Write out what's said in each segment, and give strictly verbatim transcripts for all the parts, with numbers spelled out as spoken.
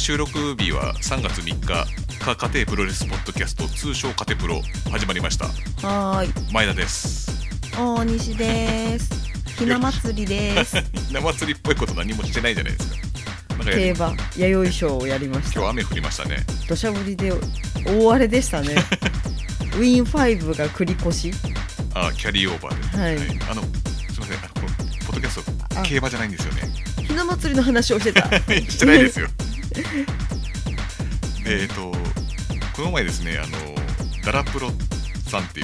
収録日はさんがつみっか、か家庭プロレスポッドキャスト、通称カテプロ始まりました。 はーい、 前田です。 大西です。ひな祭りです。 ひな祭りっぽいこと何もしてないじゃないですか。なんかや競馬弥生ショーをやりました。 今日雨降りましたね。 土砂降りで大荒れでしたね。ウィンファイブが繰り越し。 あ、キャリーオーバーで、 はい、 はい、あのすみません、あのこのポッドキャスト競馬じゃないんですよね。 ひな祭りの話をしてた。 してないですよ。えっとこの前ですね、あのダラプロさんっていう、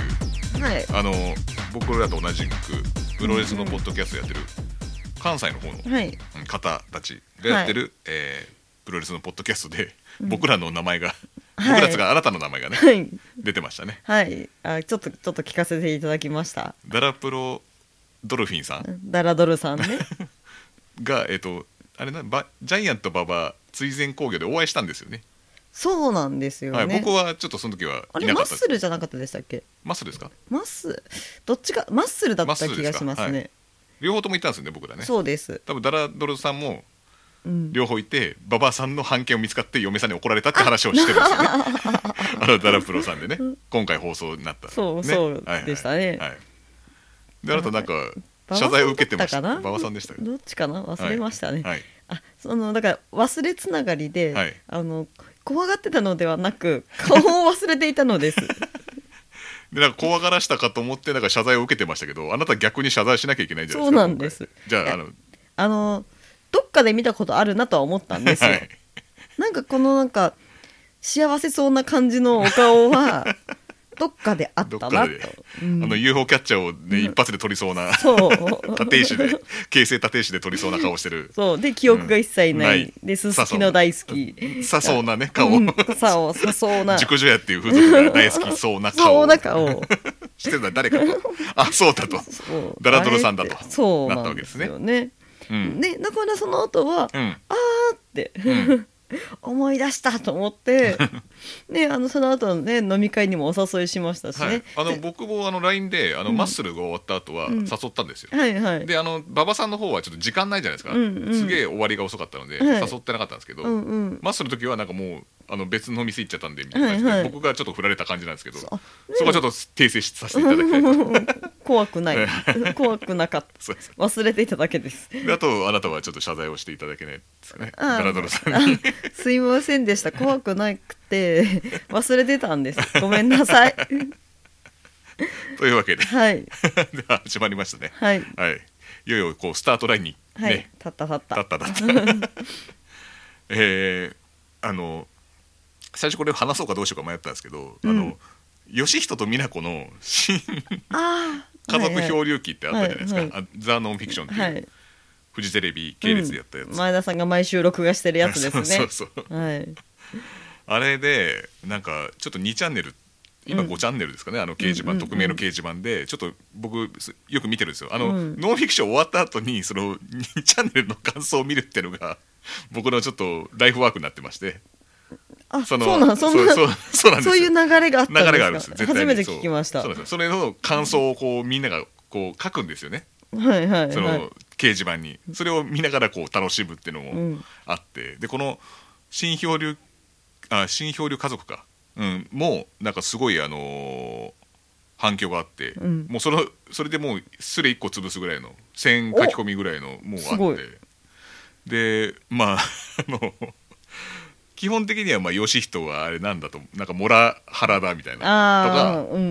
はい、 あの僕らと同じくプロレスのポッドキャストやってる、うん、関西の方の方たちがやってる、はい、えー、プロレスのポッドキャストで、うん、僕らの名前が、はい、僕らつがあなたの名前がね、はい、出てましたね。 はい、あ、ちょっとちょっと聞かせていただきました。 ダラプロドルフィンさん、 ダラドルさんねが、えーとあれな、バジャイアント馬場追善工業でお会いしたんですよね。 そうなんですよね、 はい、僕はちょっとその時はいなかったです。 あれマッスルじゃなかったでしたっけ。 マッスルですか。 マッスどっちかマッスルだった気がしますね。はい、 両方ともいたんですよね、僕らね。 そうです。 多分ダラドルさんも両方いて、馬場、うん、さんの判件を見つかって嫁さんに怒られたって話をしてるんですよね。あのダラプロさんでね、今回放送になった、ね、 そうそうでしたね。はいはいはい、 であなたなんか謝罪を受けてました。馬場さんでしたか。 どっちかな、忘れましたね。 はいはい、 あ、そのだから忘れつながりで、 はい、 あの怖がってたのではなく顔を忘れていたのです。 でなんか怖がらしたかと思ってなんか謝罪を受けてましたけど、あなた逆に謝罪しなきゃいけないじゃないですか。 そうなんです。 じゃああのあのどっかで見たことあるなとは思ったんですよ。はい、なんかこのなんか幸せそうな感じのお顔はどっかであったなと、 うん、あの ユーフォー キャッチャーを、ね、うん、一発で取りそうな、 そう立石で形成立石で取りそうな顔してる。 そうで記憶が一切ない、うん、ですすきの大好きさそうなね顔、 うん、さおさそうな熟女屋っていう風俗が大好きそうな顔そうな顔してるのは誰かと、あ、そうだと、ダラドルさんだとそうなったわけですね。 そうなんですよね。うん、でだからその後は、うん、あーって、うん思い出したと思ってね、あのその後のね飲み会にもお誘いしましたしね。はい、 あの僕もあの ライン であの、うん、マッスルが終わった後は誘ったんですよ。 うん、はいはい、 であの馬場さんの方はちょっと時間ないじゃないですか。うんうん、すげえ終わりが遅かったので、はい、誘ってなかったんですけど、うんうん、マッスルの時はなんかもうあの別の店行っちゃったんでみたいな感じで、はいはい、僕がちょっと振られた感じなんですけど、そこはちょっと訂正させていただきたいと。 怖くない怖くなかった忘れていただけです。 であとあなたはちょっと謝罪をしていただけないですかね、ダラドルさんに。 すいませんでした、怖くなくて忘れてたんです、ごめんなさい。 というわけで、 はい、 では始まりましたね。 はい、 はい、いよいよこうスタートラインに、ね、 はい、立った立った立った立ったえー、あの最初これを話そうかどうしようか迷ったんですけど、うん、あの義人と美奈子の新家族漂流記ってあったじゃないですか、はいはい、ザ・ノンフィクションっていう、はい、フジテレビ系列でやったやつ、うん、 前田さんが毎週録画してるやつですね。 そうそうそう、はい、あれでなんかちょっとにチャンネル今ごチャンネルですかね、あの掲示板、うん、匿名の掲示板でちょっと僕よく見てるんですよ。あの、うん、ノンフィクション終わった後にそのにチャンネルの感想を見るっていうのが僕のちょっとライフワークになってまして、 あ、そのそうなんそんなそうそうそうなんですよ。 そういう流れがあったんですか。 流れがあるんです。 初めて聞きました。 そうそう、それの感想をこうみんながこう書くんですよね。 はいはいはい、 その掲示板にそれを見ながらこう楽しむっていうのもあって、うん、でこの新漂流あ新漂流家族か、うん、もうなんかすごいあのー、反響があって、うん、もうそのそれでもうスレいっこ潰すぐらいのせん書き込みぐらいのもうあって、でまああの基本的にはまあ義人はあれなんだとなんかモラハラだみたいなとか、うんうん、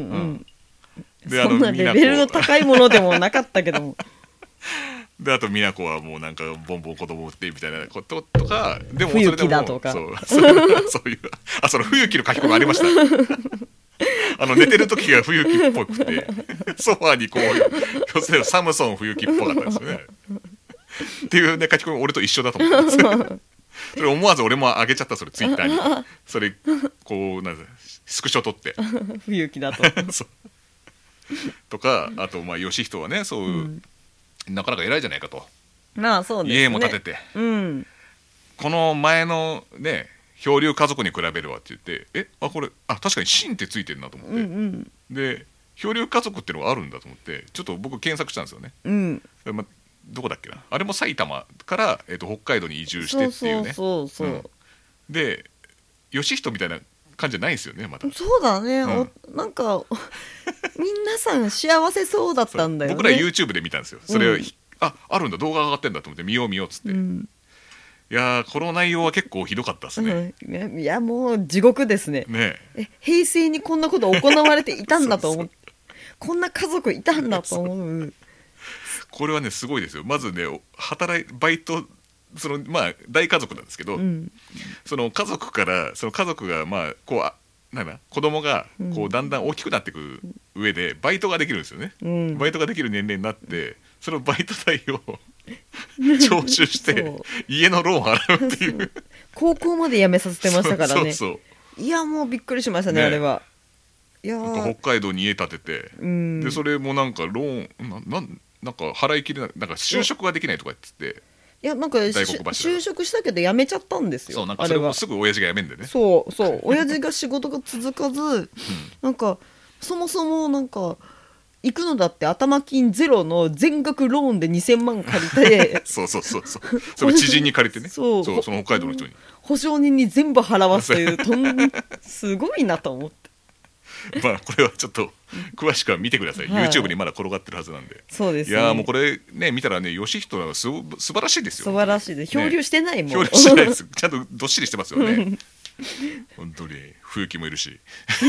でそんなレベルの高いものでもなかったけどもであと美奈子はもうなんかボンボン子供ってみたいなこととか、でも冬木だとかそうそうそういうあその冬木の書き込みありましたあの寝てる時が冬木っぽくてソファーにこう要するにサムソン冬木っぽかったんですよねっていうね書き込み俺と一緒だと思ったんですよそれ思わず俺も上げちゃった、それツイッターにそれこうなんスクショ撮って冬木だととか、あとまあ義人はねそういう、うん、なかなか偉いじゃないかと、 まあそうですね、 家も建てて、うん、この前のね漂流家族に比べるわって言ってえあこれあ確かに新ってついてるなと思って、うんうん、で漂流家族っていうのがあるんだと思ってちょっと僕検索したんですよね、うんま、どこだっけな、あれも埼玉から、えー、と北海道に移住してっていうね、 そうそうそうそう、 で義人みたいな感じじゃないんですよねまだ。 そうだね、 うんおなんか皆さん幸せそうだったんだよね。 僕ら YouTube で見たんですよそれを、 うん、 ああるんだ動画上がってんだと思って見よう見ようっつって、うん、いやーこの内容は結構ひどかったですね、 うん、いや、いやもう地獄ですね。 ねえ平成にこんなこと行われていたんだと思ってそうそうこんな家族いたんだと思う。 これはねすごいですよ。まずね働いバイトそのまあ大家族なんですけど、うん、その家族からその家族がまあこうあなんだ子供がこうだんだん大きくなっていく上でバイトができるんですよね、うん、バイトができる年齢になってそのバイト代を徴収して家のローンを払うっていう高校まで辞めさせてましたからね。 そうそうそういやもうびっくりしましたね、ねあれは。いや北海道に家建てて、うん、でそれもなんかローン な, な, なんか払いきれないなんか就職ができないとか言っていやなんか就職したけど辞めちゃったんですよ。 そうなんかそれもすぐ親父が辞めんでね。 そうそう親父が仕事が続かず、うん、なんかそもそもなんか行くのだって頭金ゼロの全額ローンでにせんまん借りてそうそうそうそうそれ知人に借りてねそうそうその北海道の人に保証人に全部払わすというとんすごいなと思ってまあこれはちょっと詳しくは見てください、はい、YouTube にまだ転がってるはずなんで。 そうですね。 いやもうこれね見たらね義人はす素晴らしいですよ。 素晴らしいです。漂流してないもん、 ね、漂流してないですちゃんとどっしりしてますよね本当に冬木もいるし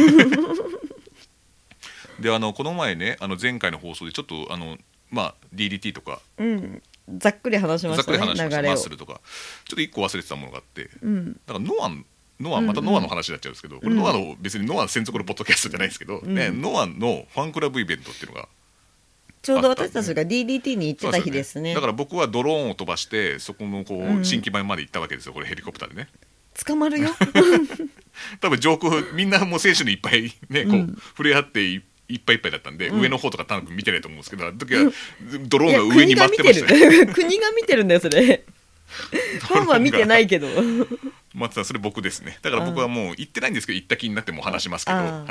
であのこの前ねあの前回の放送でちょっとあのまあ ディーディーティー とか、 うん、ざっくり話しましたね。 ざっくり話しました流れをマッスルとかちょっといっこ忘れてたものがあって、 うん、 だからノアノアまたノアの話になっちゃうんですけど、うんうん、これノアの別にノア専属のポッドキャストじゃないですけど、うんね、ノアのファンクラブイベントっていうのがちょうど私たちが ディーディーティー に行ってた日ですね。 だから僕はドローンを飛ばしてそこのこう、うん、新木場まで行ったわけですよ。これヘリコプターでね捕まるよ多分上空みんなもう選手にいっぱいねこう、うん、触れ合っていいっぱいいっぱいだったんで、うん、上の方とか多分見てないと思うんですけどあの時はドローンが上に待ってましたよ。国が見てるんだよそれファンは見てないけどまあそれ僕ですね。だから僕はもう行ってないんですけど行った気になっても話しますけど、はい、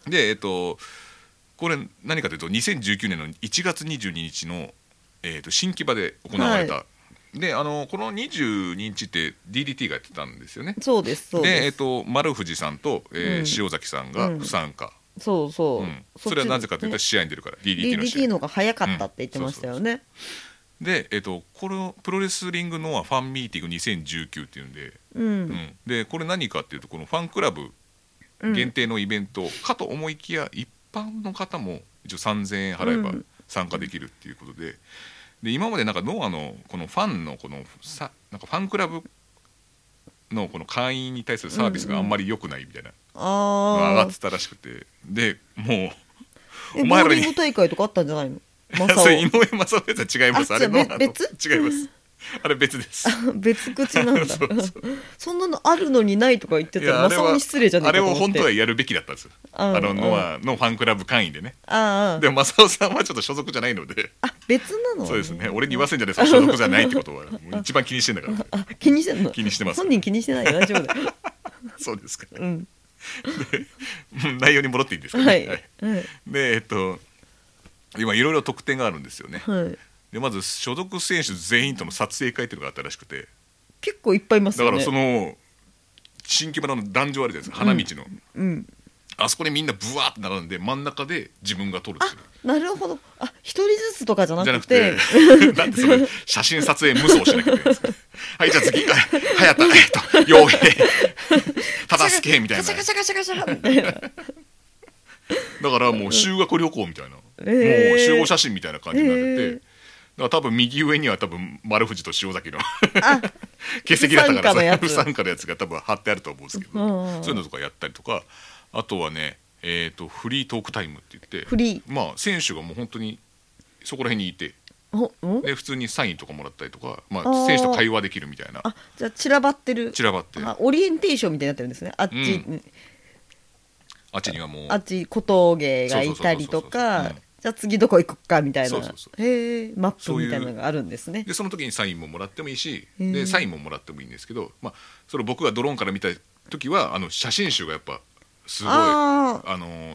でえっとこれ何かというとにせんじゅうきゅうねんのいちがつにじゅうににちの、えー、と新木場で行われた、はい、であのこのにじゅうににちって ディーディーティー がやってたんですよね。 そうですそうです。 で、えー、と丸藤さんと、えーうん、塩崎さんが不参加、 うん、そうそう、うん、 そ, それはなぜかというと試合に出るから ディーディーティー の試合ディーディーティー の方が早かったって言ってましたよね、うん、そうそうそうで、えー、とこのプロレスリングノアファンミーティングにせんじゅうきゅうっていうんで、うんうん、でこれ何かっていうとこのファンクラブ限定のイベントかと思いきや、一般の方も一応さんぜんえん払えば参加できるっていうことで、うん、で今までなんかノアのこのファンのこのさなんかファンクラブのこの会員に対するサービスがあんまり良くないみたいなのが上がってたらしくて、でもうお前らにボーリング大会とかあったんじゃないの？ それ井上正雄やつは違います。あれの別？ 違います。あれ別です。 別口なんだそうそう。そんなのあるのにないとか言ってたら正雄に失礼じゃないかと思って。 あれを本当はやるべきだったんですよ。あのノアのファンクラブ会員でね。ああでも正雄さんはちょっと所属じゃないので。 あ別なの？ そうですね。俺に言わせんじゃないですか。所属じゃないってことはもう一番気にしてんだから。 あ気にしてんの？ 気にしてます。 本人気にしてないよ大丈夫だよ。 そうですか。 うん。 で内容に戻っていいんですかね。 はい。はい、 でえっと今いろいろ特典があるんですよね。 はい。 でまず所属選手全員との撮影会っていうのがあったらしくて、 結構いっぱいいますよね。 だからその新木場の壇上あるじゃないですか、花道の、 うんうん、 あそこにみんなブワーって並んで真ん中で自分が撮るっていう。 あなるほど。あ一人ずつとかじゃなくてなんでそれ写真撮影無双しなきゃいけないんですか。はいじゃあ次早田えっと陽平忠相みたいなカシャカシャカシャカシャみたいなだからもう修学旅行みたいな、えー、もう集合写真みたいな感じになってて、えー、だから多分右上には多分丸藤と塩崎の欠席だったから不参加のやつが多分貼ってあると思うんですけど、そういうのとかやったりとか、あとはね、えー、とフリートークタイムって言ってフリー、 まあ、選手がもう本当にそこら辺にいてで普通にサインとかもらったりとか、まあ、選手と会話できるみたいな。 あじゃあ散らばってる散らばってるオリエンテーションみたいになってるんですねあっち、うんあっちにはもうあっち小峠がいたりとか、じゃあ次どこ行こっかみたいな、 そうそうそうへえマップみたいなのがあるんですね。 でその時にサインももらってもいいしでサインももらってもいいんですけど、まあ、それ僕がドローンから見た時はあの写真集がやっぱすごいあの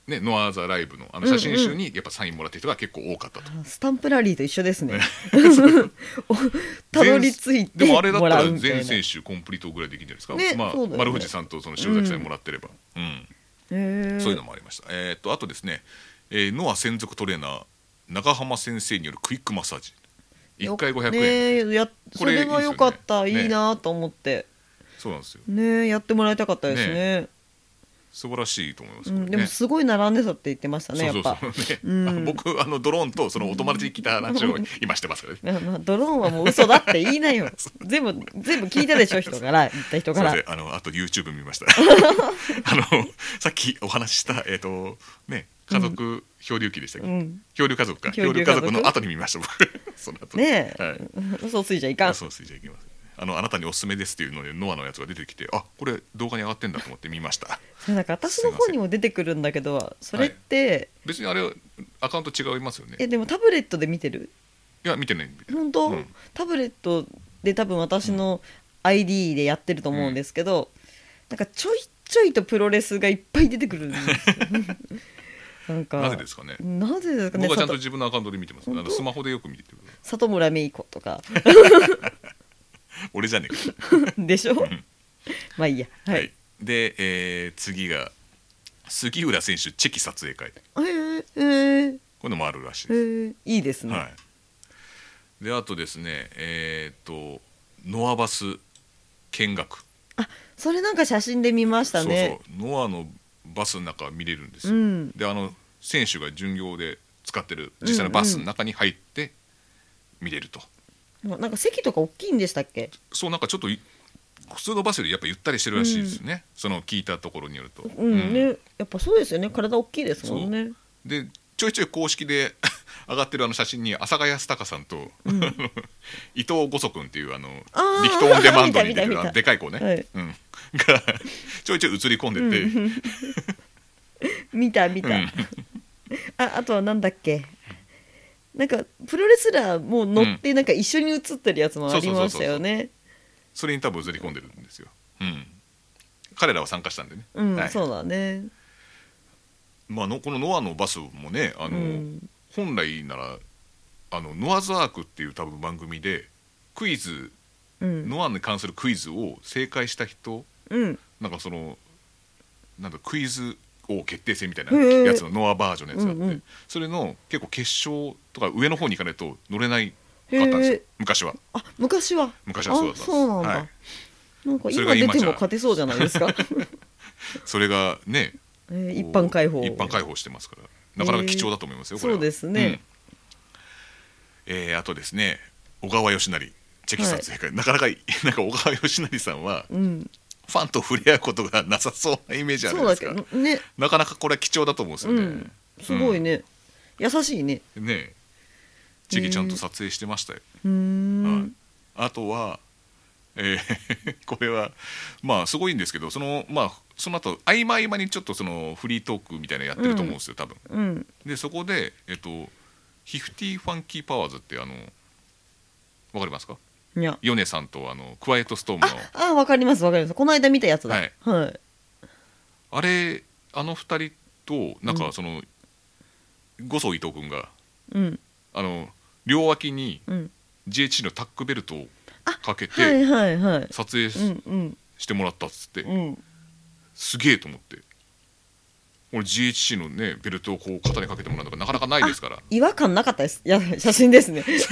ね、ノア・ザ・ライブのあの写真集にやっぱサインもらってる人が結構多かったと、 あスタンプラリーと一緒ですねおたどり着いてでもあれだったらもらうみたいな全選手コンプリートぐらいできるんじゃないですか、 ねまあそうだよね丸藤さんとその塩崎さんにもらってれば、うんへーそういうのもありました。えー、とあとですね、えーノア専属トレーナー長浜先生によるクイックマッサージいっかいごひゃくえん、 ねえやそこれれは良かったいい,、 いいですよねなと思ってそうなんですよ、 ねえやってもらいたかったですね素晴らしいと思います、 うん、 これねでもすごい並んでたって言ってましたねやっぱそうそうそう、ねうんあ僕あのドローンとそのお友達に聞いた話を今してますからねまあまあドローンはもう嘘だって言いなよ全部全部聞いたでしょ人から言った人すいからませんあのあと YouTube 見ましたあのさっきお話ししたえっ、とね家族漂流記でしたっけ、 うん漂流家族か漂流家族漂流家族の後に見ました僕その後ねえ、 はい嘘ついちゃいかんそうついちゃいけませんあのあなたにおすすめですっていうのでノアのやつが出てきてあこれ動画に上がってんだと思って見ましたそれなんか私の方にも出てくるんだけどそれって、 別にあれアカウント違いますよねえでもタブレットで見てるいや見てない本当、 うんタブレットで多分私の アイディー でやってると思うんですけど、なんかちょいちょいとプロレスがいっぱい出てくるんですよなんかなぜですかねなぜですかね僕はちゃんとさと自分のアカウントで見てますあのスマホでよく見てて里村芽衣子とか俺じゃねえかでしょまあいいやはい、 はい、で、えー次が杉浦選手チェキ撮影会えー、えー、 こういうのもあるらしいえです、 ー、いいですね、 はい、であとですねえっ、とノアバス見学それなんか写真で見ましたねそうそうノアのバスの中見れるんですよ、 うんであの選手が巡業で使ってる実際のバスの中に入って見れると、 なんか席とか大きいんでしたっけそうなんかちょっとい普通のバスよりやっぱゆったりしてるらしいですね、その聞いたところによると、 うん、 うんねやっぱそうですよね体大きいですもんねでちょいちょい公式で上がってるあの写真に浅賀康隆さんと、うん、伊藤五足君っていうあのあーリキトオンデマンドに出てる見た見たあのでかい子ね、 はいうん、がちょいちょい映り込んでて、 うん見た見た、 うんああとはなんだっけなんかプロレスラーも乗ってなんか一緒に写ってるやつもありましたよねそれに多分映り込んでるんですよ、うん、彼らは参加したんでね、 うん、 はい、 そうだねまあ、のこのノアのバスもねあの、うん、本来ならあのノアズアークっていう多分番組でクイズ、うん、ノアに関するクイズを正解した人、うん、なんかそのなんだクイズ王決定戦みたいなやつのノアバージョンのやつがあって、うんうん、それの結構決勝とか上の方に行かないと乗れないかったんですよ昔は。 あ昔は昔はそうだったんです。 そうなんだ、はい、なんか今出ても勝てそうじゃないですかそれがね、 えー、一般開放一般開放してますからなかなか貴重だと思いますよ、えー、これはそうですね、 うん、えー、あとですね小川義成チェキ撮影会、はい、なかなかなんか小川義成さんは、うんファンと触れ合うことがなさそうなイメージあるんですが、 そうだけど、ね、 なかなかこれは貴重だと思うんですよね、うん、 すごいね、うん、優しいねねチェキちゃんと撮影してましたよ、 えーはい、 あとは、えー、これはまあすごいんですけどそのまあその後合間合間にちょっとそのフリートークみたいなのやってると思うんですよ多分、うん、でそこでえっとフィフティファンキーパワーズってあのわかりますかヨネさんとあのクワイエットストームのああ分かります分かりますこの間見たやつだ、 はいはい、あれあのふたりとなんかその、うん、五層伊藤君が、うん、あの両脇に ジェイエイチシー のタックベルトをかけて、はいはいはい、撮影 し,、うんうん、してもらったっつって、うん、すげえと思って俺 ジーエイチシー のねベルトをこう肩にかけてもらうのがなかなかないですから違和感なかったですいや写真ですねで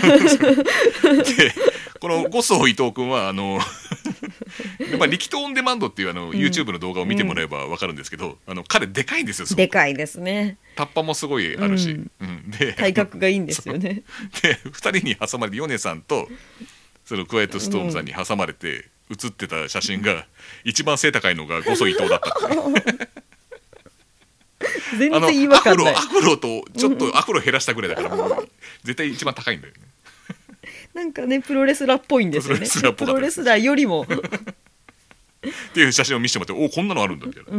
この五層伊藤君はあのやっぱりリキッドオンデマンドっていうあの、うん、YouTube の動画を見てもらえば分かるんですけど、うん、あの彼でかいんですよすごくでかいですねタッパもすごいあるし、うんうん、で体格がいいんですよねでふたりに挟まれてヨネさんとそのクワイエットストームさんに挟まれて写ってた写真が、うん、一番背高いのが五層伊藤だったって全然違和感ないアフロ、アフロとちょっとアフロ減らしたぐらいだからもう絶対一番高いんだよねなんかねプロレスラーっぽいんですよねプロレスラーよりもっていう写真を見せてもらっておこんなのあるんだみたいな、うん、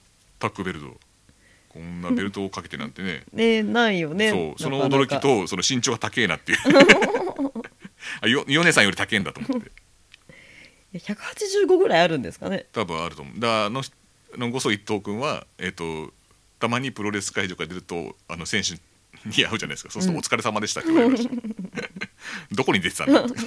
タックベルトこんなベルトをかけてなんてねねないよねそうその驚きとその身長が高えなっていうあよヨネさんより高えんだと思ってひゃくはちじゅうごぐらいあるんですかね多分あると思うだからあの五層一藤君はえっ、ー、とたまにプロレス会場から出るとあの選手に会うじゃないですか。そうすると「お疲れ様でした」って言われました、うん、どこに出てたんだって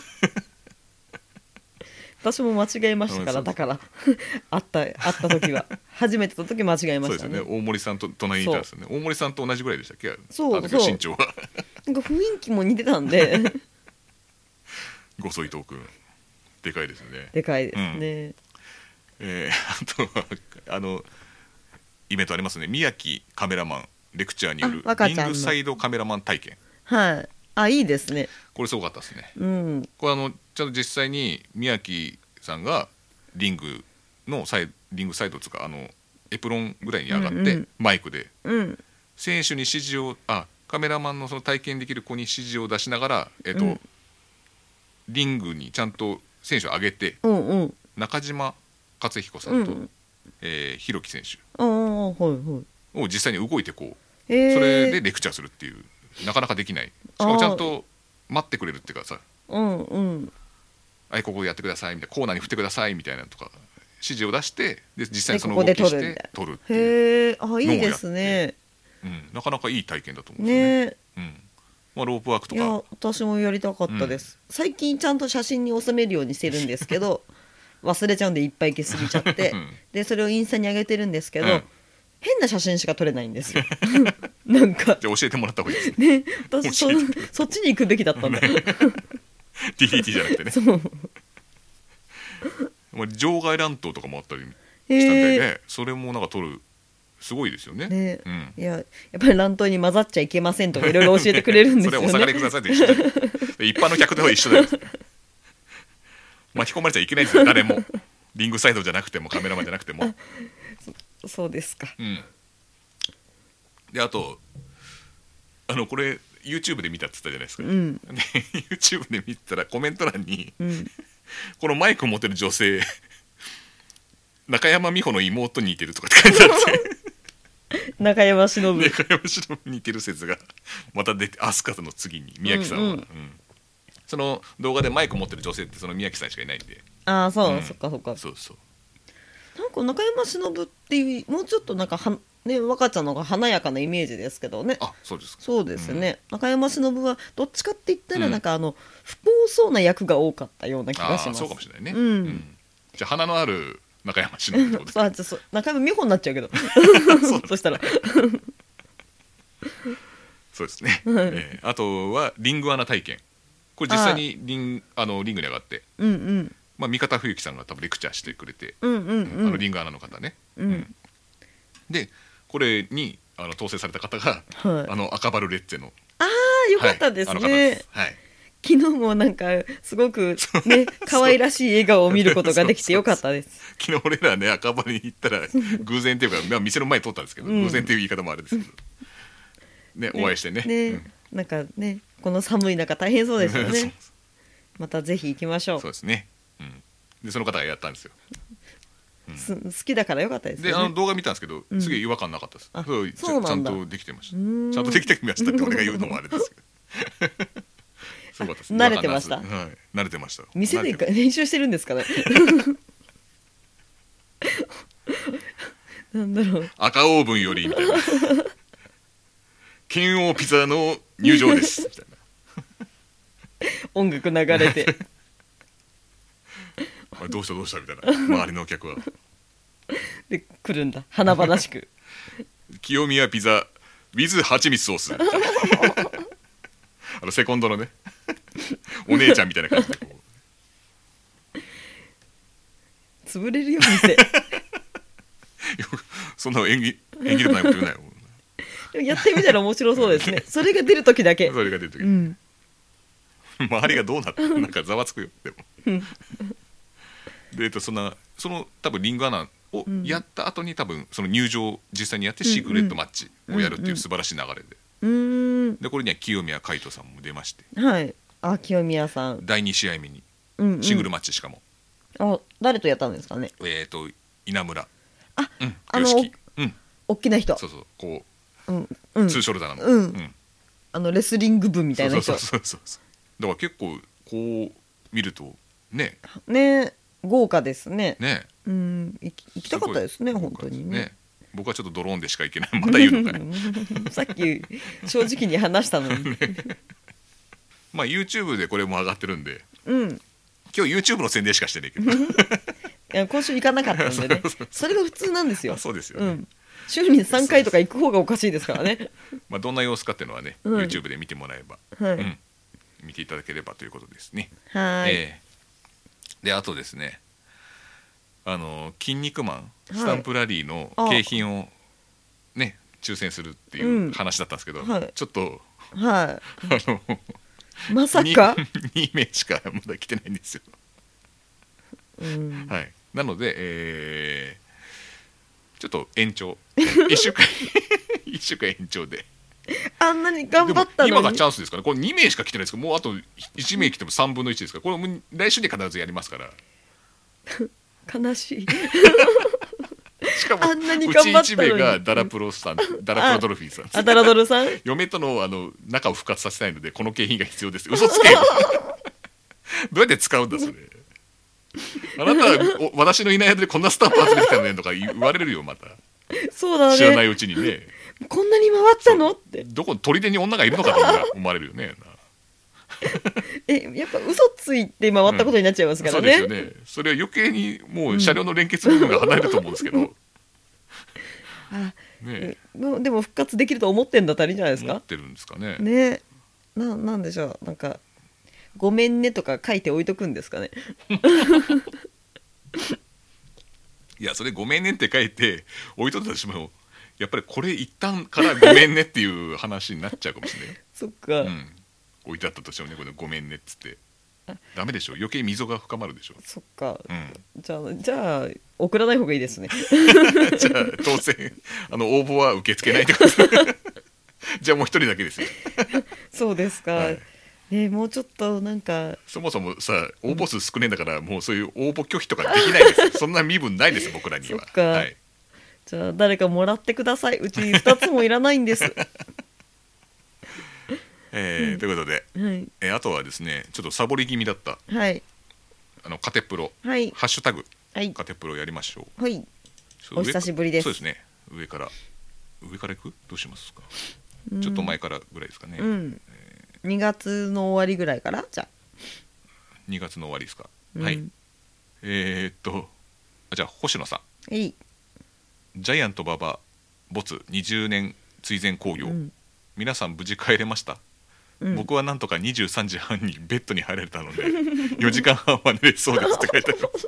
私も間違えましたから、だから会った会った時は初めての時間違えましたね。 そうですよね。大森さんと隣にいたんですよね。大森さんと同じぐらいでしたっけ。 そうそう、 身長はなんか雰囲気も似てたんでごそ伊藤君でかいですよね。 でかいですね、うん、 えー、あとはあのイベントありますね。宮城カメラマンレクチャーによるリングサイドカメラマン体験。 はい、あ、いいですね。 これすごかったですね、 うん、 これあのちゃんと実際に宮城さんがリングのサイリングサイドとかあのエプロンぐらいに上がって、うんうん、マイクで、うん、選手に指示をあカメラマンのその体験できる子に指示を出しながら、えっとうん、リングにちゃんと選手を上げて、うんうん、中島克彦さんと、うんえー、弘樹選手を実際に動いてこう、それでレクチャーするっていうなかなかできない。しかもちゃんと待ってくれるっていうかさ、うんうん、あいここでやってくださいみたいな、コーナーに振ってくださいみたいなとか指示を出してで実際にその動きして撮るっていうのをやって、へー、あ、いいですね、うん、なかなかいい体験だと思うんですよね。ね、うんまあ、ロープワークとか、いや私もやりたかったです、うん、最近ちゃんと写真に収めるようにしてるんですけど忘れちゃうんでいっぱい消しすぎちゃって、うん、でそれをインスタに上げてるんですけど、うん、変な写真しか撮れないんですよなんかじゃあ教えてもらった方がいいですね。ね、 私 そ, そっちに行くべきだったんだ、ね、ディーディーティー じゃなくてね。そう場外乱闘とかもあったりしたんでね、それもなんか撮るすごいですよね。ね、 うん、いや、やっぱり乱闘に混ざっちゃいけませんとかいろいろ教えてくれるんですよね。 それお下がりくださいと一緒だよ一般の客とは一緒だよ巻き込まれちゃいけないんですよ、誰も。リングサイドじゃなくてもカメラマンじゃなくても。 そ, そうですか、うん、 であとあのこれ YouTube で見たって言ったじゃないですか、うん、で YouTube で見たらコメント欄に、うん、このマイクを持ってる女性中山美穂の妹に似てるとかって書いてあって中山忍中山忍に似てる説がまた出て、飛鳥の次に宮城さんは、うんうんうん、その動画でマイク持ってる女性ってその宮城さんしかいないんで。 ああそう、うん、そっかそっか。 そうそう、 なんか中山忍っていうもうちょっとなんかはね、若ちゃんの方が華やかなイメージですけどね。 あ、そうですか。 そうですね、うん、中山忍はどっちかって言ったらなんかあの、うん、不幸そうな役が多かったような気がします。 あ、そうかもしれないね、うんうん、じゃあ花のある中山忍ってことですか。 あ、じゃあ中山美穂になっちゃうけどそ, そしたらそうですね、えー、あとはリングアナ体験。これ実際にリン、あのリングに上がって、うんうんまあ、三方冬樹さんが多分レクチャーしてくれて、うんうんうん、あのリングアナの方ね、うんうん、でこれにあの当選された方が、はい、あの赤バルレッツェの、 ああよかったですね、はい、昨日もなんかすごくね可愛らしい笑顔を見ることができてよかったです。 そうそうそう、昨日俺らね赤バルに行ったら偶然っていうか、まあ、店の前に通ったんですけど、うん、偶然っていう言い方もあれですけど、ね、お会いしてね、 ね、うん、なんかねこの寒い中大変そうですよねまたぜひ行きましょう。 そうですね、うん、でその方がやったんですよ、 うん、好きだからよかったですね。 であの動画見たんですけど、うん、すげえ違和感なかったです。あ、そうちゃんとできてました。ちゃんとできてましたって俺が言うのもあれですけどそうかったです。 慣れてました。 はい、慣れてました。 店で練習してるんですかねなんだろう、 赤オーブンよりみたいな剣王ピザの入場ですみたいな音楽流れてあれどうしたどうしたみたいな周りのお客はで来るんだ華々しく清宮ピザ with 蜂蜜ソースあのセコンドのねお姉ちゃんみたいな感じでこう潰れるよ店そんな演技演技でもないこと言うなよやってみたら面白そうですねそれが出るときだけそれが出るとき、うん、周りがどうなってなんかざわつくよでもで、えっと、そんなその多分リングアナをやった後に多分その入場実際にやってシークレットマッチをやるっていう素晴らしい流れで、うんうん、でこれには清宮海斗さんも出まして、 はい、あ清宮さんだいに試合目にシングルマッチしかも、 うんうん、あ誰とやったんですかね。 えっと稲村、 あ、うん、あのうん、大きな人、 そうそうこう、うんうん、 ツーショルダーの、 うんうん、あのレスリング部みたいな人、 そうそうそうそうだから結構こう見るとねね豪華ですね。 ね、 うん行き、行きたかったですね本当にね。 僕はちょっとドローンでしか行けない。また言うのかいさっき正直に話したのに、ね、 まあ YouTube でこれも上がってるんで、 うん、 今日 YouTube の宣伝しかしてないけどいや今週行かなかったんでねそれが普通なんですよ。 そうですよね、うん、 週にさんかいとか行く方がおかしいですからねまあどんな様子かっていうのはね、うん、YouTube で見てもらえば、はい、うん、見ていただければということですね。 はい、 えー、であとですね、あの筋肉マンスタンプラリーの景品をね抽選するっていう話だったんですけど、うん、はい、ちょっと、 はい、 あのまさかに, に名しかまだ来てないんですよ、 うん、 はい、なので、えー、ちょっと延長いっしゅうかんいっしゅうかん延長であんなに頑張ったのに今がチャンスですから、これに名しか来てないですけど、もうあといち名来てもさんぶんのいちですから、これも来週で必ずやりますから悲しいしかもあんなに頑張ったのにうちいち名がダラプロさん、ダラプロドルフィンさんです。 あダラドルさん嫁とのあの仲を復活させたいのでこの景品が必要です。嘘つけどうやって使うんだそれあなたは私のいない間でこんなスタンプ集めてきたのねとか言われるよまた。 そうだね、 知らないうちにね、 こんなに回ったのってどこ砦に女がいるのかと思われるよねえやっぱ嘘ついて回ったことになっちゃいますからね、 うん、そうですよね。それは余計にもう車両の連結部分が離れると思うんですけど、うん、 あ、ね、でも復活できると思ってんだったらいいんじゃないですか。 思ってるんですかね。 ね、な、なんでしょう、なんかごめんねとか書いて置いとくんですかねいやそれごめんねって書いて置いといたとしてもやっぱりこれ一旦からごめんねっていう話になっちゃうかもしれないそっか、 うん、置いてあったとしてもね、これごめんねっつってダメでしょ、余計溝が深まるでしょ。 そっか、 うん、 じゃあじゃあ送らない方がいいですねじゃあ当選あの応募は受け付けないってことじゃあもう一人だけですよそうですか、はい、ね、もうちょっとなんかそもそもさ応募数少ねえんだから、うん、もうそういう応募拒否とかできないですそんな身分ないです僕らには。 そっか、はい、じゃあ誰かもらってください、うちにふたつもいらないんですえーうん、ということで、はい、えー、あとはですねちょっとサボり気味だった、 はい、 あのカテプロ、はい、ハッシュタグ、はい、カテプロやりましょう。はい、 お久しぶりです。 そうですね、上から上からいくどうしますか、うん、ちょっと前からぐらいですかね、うん、 えー、にがつの終わりぐらいからじゃあにがつの終わりですか、うん、はい、えー、っとじゃあ星野さん、はい、ジャイアント馬場没にじゅうねん追善興行、うん、皆さん無事帰れました？うん、僕はなんとかにじゅうさんじはんにベッドに入れたのでよじかんはんは寝れそうですって書いてあります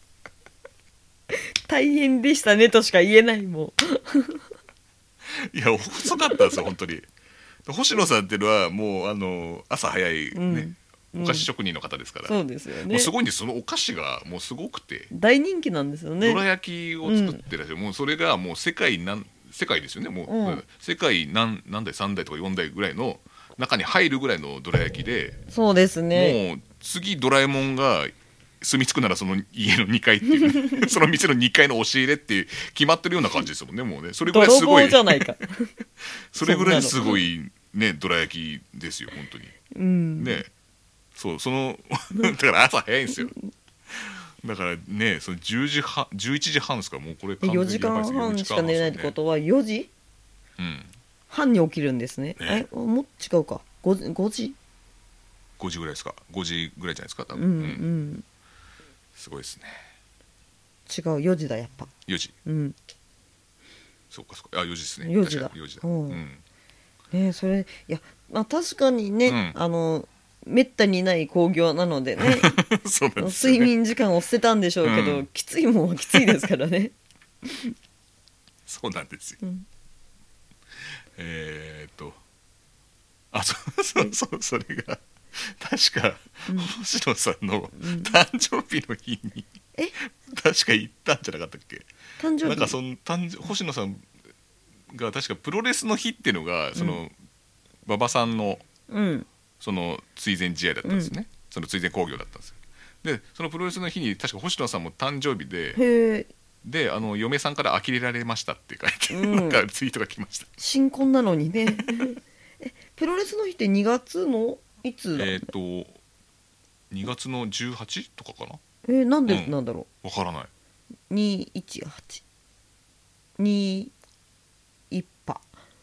大変でしたねとしか言えないもんいや遅かったですよ本当に。星野さんっていうのはもうあの朝早い、ね、うん、お菓子職人の方ですから、 うん、そうですよね、 もうすごいんです。そのお菓子がもうすごくて大人気なんですよね。 どら焼きを作ってらっしゃる、うん、もうそれがもう世界何世界ですよねもう、うん、世界 何, 何台さんだいとかよんだいぐらいの中に入るぐらいのどら焼きで、 そうですね、 もう次ドラえもんが住み着くならその家のにかいっていう、ね、その店のにかいの押し入れって決まってるような感じですもんね。もうねそれぐらいすごい泥棒じゃないかそれぐらいすごいねどら焼きですよ本当に、うん、ね、そうそのだから朝早いんですよ。だからねそのじゅうじはんじゅういちじはんですか、もうこれ完全によじかんはんしか寝れないってことはよじ、うん、半に起きるんですね。ね、えもう違うか 5, 5時ごじぐらいですか、ごじぐらいじゃないですか多分、 うんうん、 すごいですね。 違うよじだやっぱよじ、うん、そうかそうか、あよじですね、 よじだよじだ、 うん、ね、それいや、まあ、確かにね、うん、あのめったにない興行なので ね, そうなんですよね、睡眠時間を捨てたんでしょうけど、うん、きついもんはきついですからねそうなんですよ、うん、えー、っとあそうそうそうそれが確か、うん、星野さんの誕生日の日に、うん、確か行ったんじゃなかったっけ。 誕生日なんかその誕星野さんが確かプロレスの日っていうのがその馬場、うん、さんの、うん、その追善試合だったんですね、うん、その追善興行だったんですよ。でそのプロレスの日に確か星野さんも誕生日で、へであの嫁さんから呆れられましたって書いて、うん、なんかツイートが来ました。 新婚なのにねえプロレスの日ってにがつのいつだ、 えっ、ー、とにがつのじゅうはちとかかな。 えー、なんでなんだろう、わ、うん、からない。 にひゃくじゅうはちに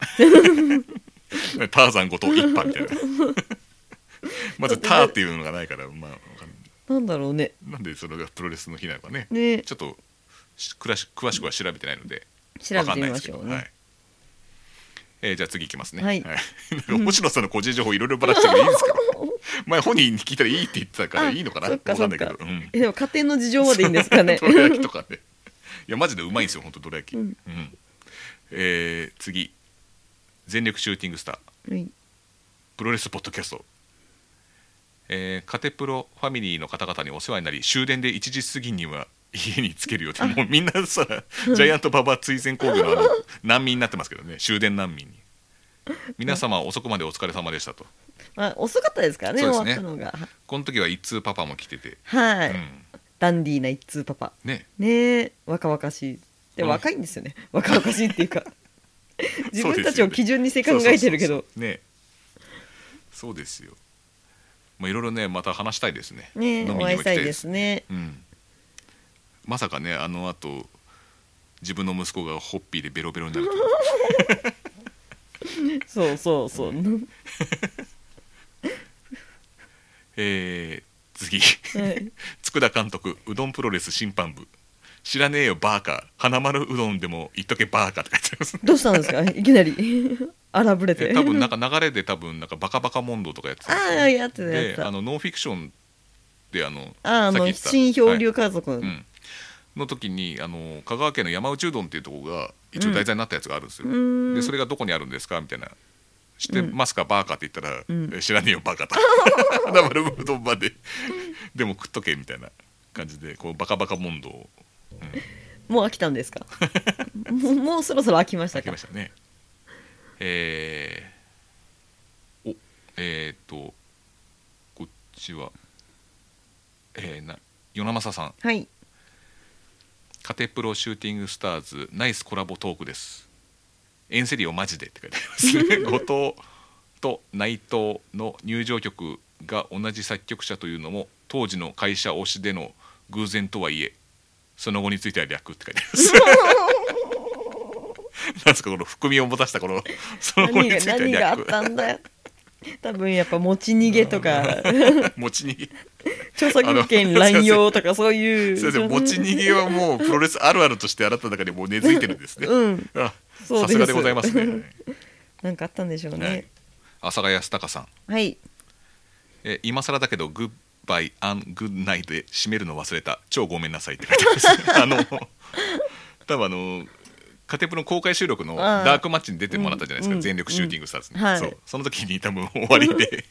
ターザンごと一派みたいなまずターっていうのがないから、まあ、わかんないなんだろうね。 なんでそれがプロレスの日なのかね。 ね、 ちょっと詳し詳しくは調べてないので調べてみましょうね。 はい、えー、じゃあ次いきますね。 はい。 はい、星野さんの個人情報いろいろばらしてもいいですか前本人に聞いたらいいって言ってたからいいのかな。わかんないけど、うん、 えでも家庭の事情までいいんですかねどら焼きとかねいやマジでうまいんですよ本当どら焼き、うんうん、えー、次全力シューティングスター、はい、プロレスポッドキャスト、えー、カテプロファミリーの方々にお世話になり終電でいちじ過ぎには家に着けるよってもうみんなさジャイアント馬場追善工業のあの難民になってますけどね終電難民に皆様遅くまでお疲れ様でしたと、 まあ、遅かったですからね、終わったのが。 この時は一通パパも来てて、 はい、うん、ダンディーな一通パパねね、若々しいで若いんですよね、うん、若々しいっていうか自分たちを基準にして考えてるけどね、そうですよ。まあいろいろねまた話したいですね。 ね、飲みにも行きたいですね。 うん、まさかねあの後自分の息子がホッピーでベロベロになるとそうそうそう、うん、 えー、次、はい、佃監督うどんプロレス審判部知らねえよバーカ花丸うどんでも言っとけバーカって書いてあります。 どうしたんですかいきなり荒ぶれて。 多分なんか流れで多分なんかバカバカ問答とかやってたんですよ、ね、 ああやってたやってた。 であのノンフィクションであのああの新漂流家族、はい、うん、 の時にあの香川県の山内うどんっていうところが一応題材になったやつがあるんですよ、うん、でそれがどこにあるんですかみたいな知ってますか、うん、バーカって言ったら、うん、知らねえよバカと花丸うどんまででも食っとけみたいな感じでこうバカバカ問答を、 うん、もう飽きたんですかもう、もうそろそろ飽きましたか。 飽きましたね。えー、おえー、っとこっちはえー、な与那政さん、 はい、 カテプロシューティングスターズナイスコラボトークです。エンセリオマジでって書いてあります後藤と内藤の入場曲が同じ作曲者というのも当時の会社推しでの偶然とはいえその後については略って書いてありますなんですかこの含みを持たせたこのその後については略。 何があったんだよ多分やっぱ持ち逃げとか持ち逃げ著作権乱用とかそういう先生持ち逃げはもうプロレスあるあるとしてあなたの中でもう根付いてるんですね、 うん、 あさすがでございますねなんかあったんでしょうね、はい、 朝賀康隆さん、 はい、 え今更だけどグッバイアングッナイトで締めるの忘れた超ごめんなさいって書いてありますあの多分あのカテプロの公開収録のダークマッチに出てもらったじゃないですか、うん、全力シューティングスターズに、うんうん、そうその時に多分終わりで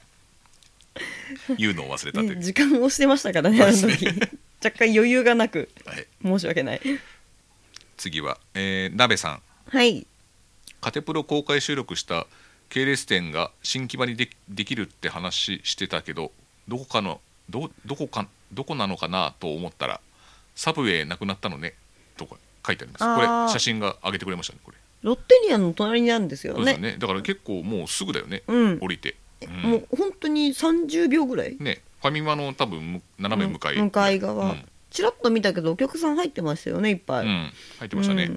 言うのを忘れたって、 ね、時間をしてましたからねあの時若干余裕がなく、はい、申し訳ない。 次は、えー、鍋さん、 はい、 カテプロ公開収録した系列店が新木場に で, できるって話してたけどどこかの ど, どこかどこなのかなと思ったらサブウェイなくなったのねとか書いてあります。これ写真が上げてくれましたね。これロッテリアの隣にあるんですよ ね, そうですよね。だから結構もうすぐだよね、うん、降りて、うん、 もう本当にさんじゅうびょうぐらいね。ファミマの多分斜め向かい、 向かい側、うん、ちらっと見たけどお客さん入ってましたよねいっぱい、うん、 入ってましたね、うん、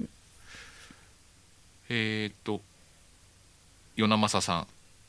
えー、っと与那政さん、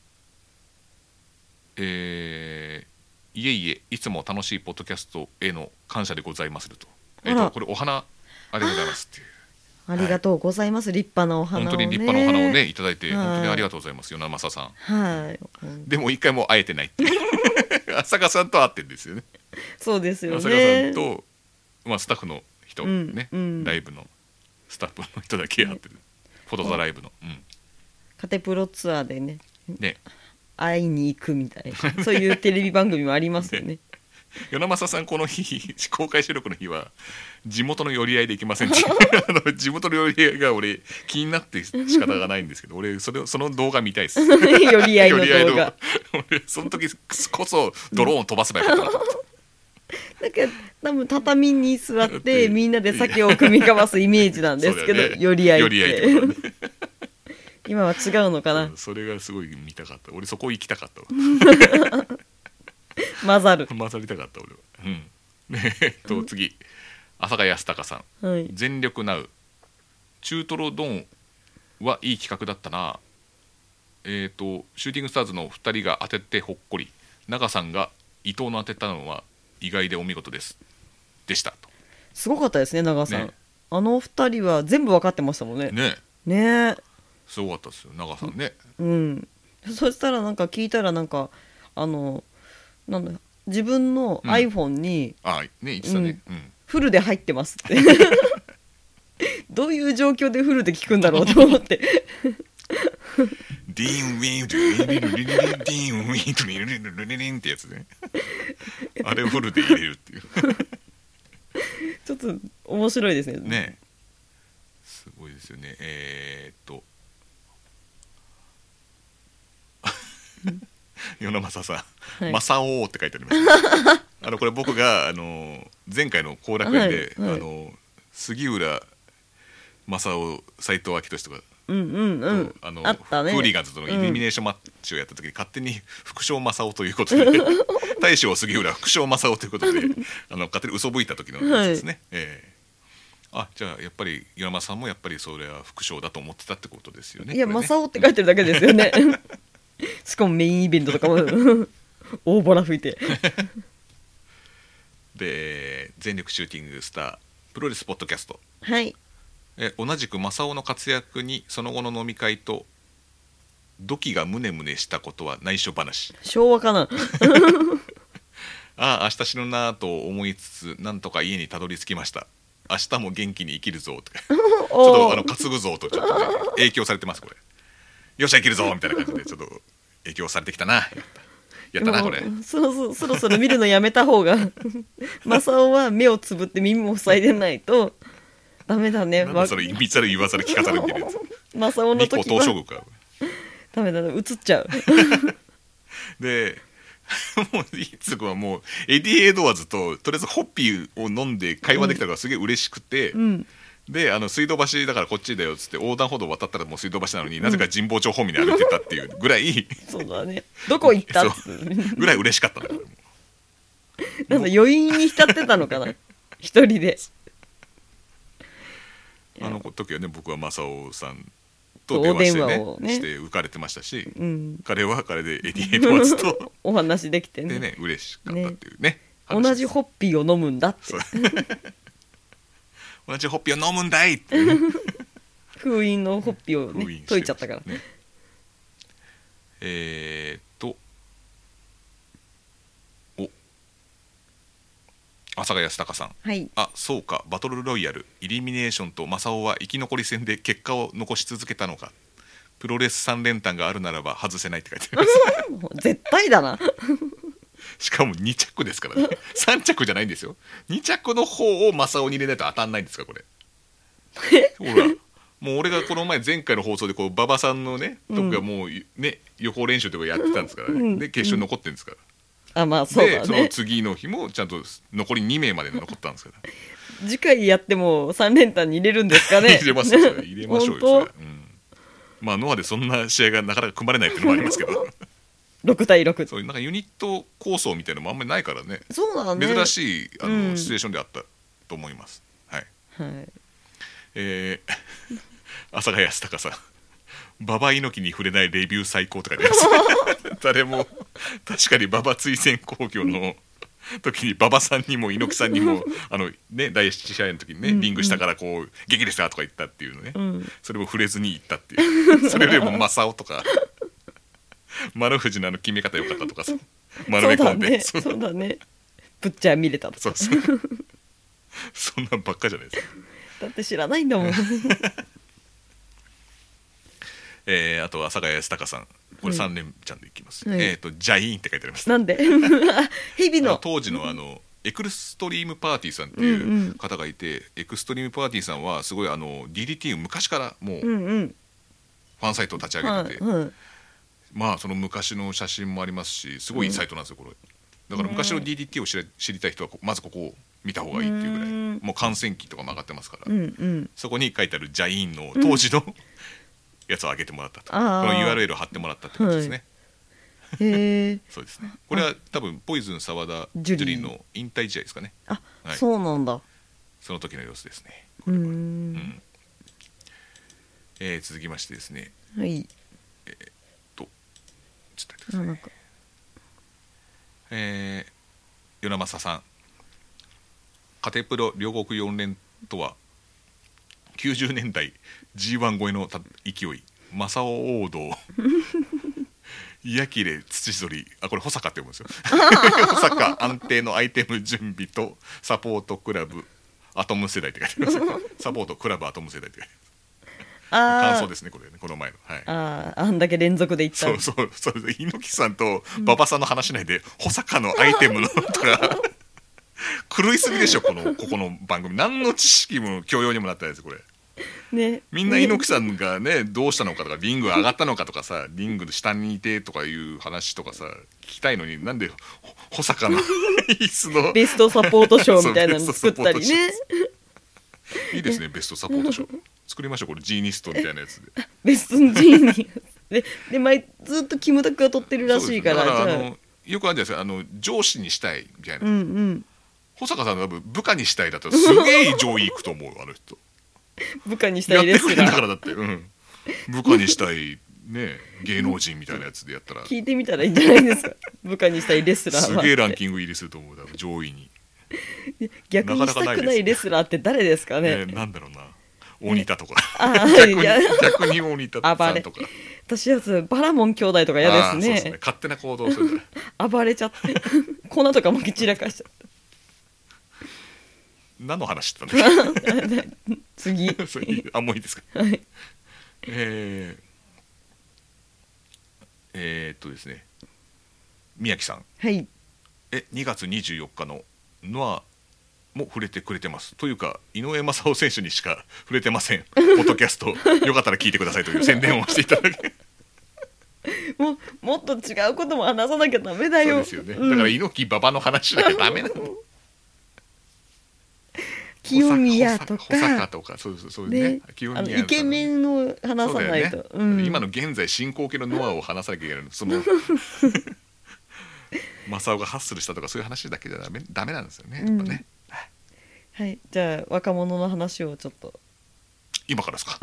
えー、いえいえいつも楽しいポッドキャストへの感謝でございますると、えー、っとこれお花ありがとうございますっていう、 ありがとうございます、はい、立派なお花をね、 本当に立派なお花をねいただいて、はい、本当にありがとうございます与那政さん、 はい、 でも一回も会えてないって浅香さんと会ってるんですよね。 そうですよね。 浅香さんと、まあ、スタッフの人、 うんね、 うん、 ライブのスタッフの人だけ会ってる、ね、フォトザライブの、うん、 カテプロツアーで ね, ね会いに行くみたいなそういうテレビ番組もありますよね。 与那政さんこの日公開収録の日は地元の寄り合いで行きませんってあの地元の寄り合いが俺気になって仕方がないんですけど俺それその動画見たいです寄り合いの動画俺その時こそドローン飛ばせばよかったなと思ってなんか多分畳に座ってみんなで酒を酌み交わすイメージなんですけど、ね、寄り合いって、ね、今は違うのかな。 それがすごい見たかった俺そこ行きたかったわ混ざる混ざりたかった俺は、うん、えっと次朝賀康隆さん、 はい、 全力ナウ中トロ丼はいい企画だったな。えっ、ー、とシューティングスターズのふたりが当ててほっこり、長さんが伊藤の当てたのは意外でお見事ですでしたと。 すごかったですね長さん、 ね、 あのふたりは全部分かってましたもんね。 ねねすごかったですよ長さんね。 うん、そしたらなんか聞いたらなんかあのなんだ自分の iPhone に、 うん、あね言ってたね、うん、 フルで入ってますってどういう状況でフルで聞くんだろうと思ってディーンウィンドゥリリリリリリディーンウィンドゥリリリリリリンってやつねあれをフルで入れるっていうちょっと面白いですね。 ねすごいですよね。えー、っと与那政さん、はい、正雄って書いてありますあのこれ僕があの前回の後楽園で、はいはい、あの杉浦正雄斎藤明俊とかうんうんうん、 あのあったね、 フーリガンズとのイルミネーションマッチをやった時に、うん、勝手に副将正雄ということで大将杉浦副将正雄ということであの勝手に嘘吹いた時のやつですね、はい、えー、あじゃあやっぱり岩間さんもやっぱりそれは副将だと思ってたってことですよね。 いや、 ね正雄って書いてるだけですよねしかもメインイベントとかも大ボラ吹いてで全力シューティングスタープロレスポッドキャスト、 はい、 え同じく正雄の活躍にその後の飲み会と土器がムネムネしたことは内緒話。 昭和かなああ明日死ぬなと思いつつなんとか家にたどり着きました。明日も元気に生きるぞとかちょっとあの担ぐぞとちょっと、ね、影響されてますこれ。よっしゃ生きるぞみたいな感じでちょっと影響されてきたな。やったやったなこれ。 そろそろそろそろ見るのやめた方が正雄は目をつぶって耳も塞いでないとダメだね。 なんだそれ見ざる言わざる聞かざるみたいなやつ正雄の時は東照宮かダメだね映っちゃうでもういつくはもうエディ・エドワーズととりあえずホッピーを飲んで会話できたのがすげえ嬉しくて、うん、であの水道橋だからこっちだよっつって横断歩道渡ったらもう水道橋なのに、うん、なぜか神保町方面に歩いてたっていうぐらいそうだねどこ行ったぐらい嬉しかったんだからなんだ余韻に浸ってたのかな一人で。 あの時はね僕は正雄さんと電話して ね, ねして浮かれてましたし、うん、彼は彼でエディ・エドワーズとお話できてねでね嬉しかったっていうね同じホッピーを飲むんだって同じホッピーを飲むんだいって、ね、 封印のホッピーをね解いちゃったから、ね、 えー、っとお阿佐ヶ谷康隆さん、 はい、 あそうかバトルロイヤルイリミネーションと正雄は生き残り戦で結果を残し続けたのかプロレスさん連単があるならば外せないって書いてあります絶対だなしかもに着ですからねさん着じゃないんですよ。に着の方を正雄に入れないと当たんないんですかこれほらもう俺がこの前前回の放送でこう馬場さんのねとこがもうね予行練習とかやってたんですからね、うん、で決勝に残ってるんですから、 うん、あまあそうだね。 でその次の日もちゃんと残りに名まで残ったんですから次回やってもさん連単に入れるんですかね入れますよそれ入れましょうよそれ、うん、まあノアでそんな試合がなかなか組まれないっていうのもありますけどろくたいろくそうなんかユニット構想みたいなのもあんまりないからね。 そうだね珍しいあの、うん、シチュエーションであったと思います。はい、 はい、 えー、阿佐ヶ谷康隆さん馬場猪木に触れないレビュー最高とかで誰も確かに馬場追戦興行の時に馬場さんにも猪木さんにもあの、ね、だいいち試合の時にね、うんうん、リング下からこう激烈だとか言ったっていうのね、うん、それも触れずに言ったっていうそれよりも正雄とか丸藤のあの決め方良かったとかさ丸め込んでそうだねそうだねぶっちゃ見れたとかそうそうそんなんばっかじゃないですかだって知らないんだもんえー、あとは阿佐ヶ谷康隆さんこれさん連チャンでいきます、はい、えっ、ー、とジャイーンって書いてあります。 なんで日々の当時のあのエクストリームパーティーさんっていう方がいて、うんうん、エクストリームパーティーさんはすごいあの ディーディーティー を昔からもうファンサイトを立ち上げてて、うんうん、まあその昔の写真もありますしすごいいいサイトなんですよこれ。だから昔の ディーディーティー を知り、知りたい人はまずここを見た方がいいっていうぐらいもう観戦記とかも上がってますから、うんうん、そこに書いてあるジャイーンの当時の、うん、やつを上げてもらったと、この ユーアールエル を貼ってもらったってことですね、 はい、へそうですね。これは多分ポイズン澤田ジュリーの引退試合ですかね。 あ、はい、そうなんだ。 その時の様子ですねこれこれ、うん、 えー、続きましてですね、 はいえー、っとちょっと待ってください、 あなんかえー、与那政さん、カテプロ両国よん連とはきゅうじゅうねんだい ジーワン 超えの勢い、正雄王道イヤキレ土取り、あこれ保坂って読むんですよ保坂安定のアイテム準備とサポートクラブアトム世代って書いてありますサポートクラブアトム世代って書いてある感想ですねこれね、この前の、はい、 ああんだけ連続で言ったそうそうそう猪木さんと馬場さんの話しないで、うん、保坂のアイテムのとか狂いすぎでしょこのここの番組、何の知識も教養にもなったやつこれね、みんな猪木さんがねどうしたのかとかリング上がったのかとかさ、リングの下にいてとかいう話とかさ聞きたいのに、なんで保坂の椅子のベストサポート賞みたいなの作ったりねいいですねベストサポート賞作りましょう、これジーニストみたいなやつでベストジーニでで前ずっとキムタクが取ってるらしいから、 だからあのよくあるじゃないですか、あの上司にしたいみたいな、うんうん、保坂さん多分部下にしたいだとすげえ上位いくと思うあの人部下にしたいレスラーだからだって、うん、部下にしたいね芸能人みたいなやつでやったら聞いてみたらいいんじゃないですか部下にしたいレスラーはすげえランキング入りすると思う、多分上位に逆にしたくないレスラーって誰ですかね、 ねなんだろうな、大田とか逆に逆に大田さんとか私やつバラモン兄弟とか嫌ですね、 そうですね、勝手な行動する暴れちゃって粉とかも散らかしちゃった何の話してたんだっけ次あもういいですか、はい、えー、えー、っとですね宮城さん、 はい、 えにがつにじゅうよっかのノアも触れてくれてますというか井上正雄選手にしか触れてませんポッドキャストよかったら聞いてくださいという宣伝をしていただけも, もっと違うことも話さなきゃダメだよ。 そうですよね、うん、だから猪木馬場の話しなきゃダメなの清宮とか保坂とかそうそうそうね、 清宮あのイケメンの話さないと、ねうん、今の現在進行形のノアを話さなきゃいけないのその正雄がハッスルしたとかそういう話だけじゃダメ、ダメなんですよね、やっぱね、 うん、はい、じゃあ若者の話をちょっと今からですか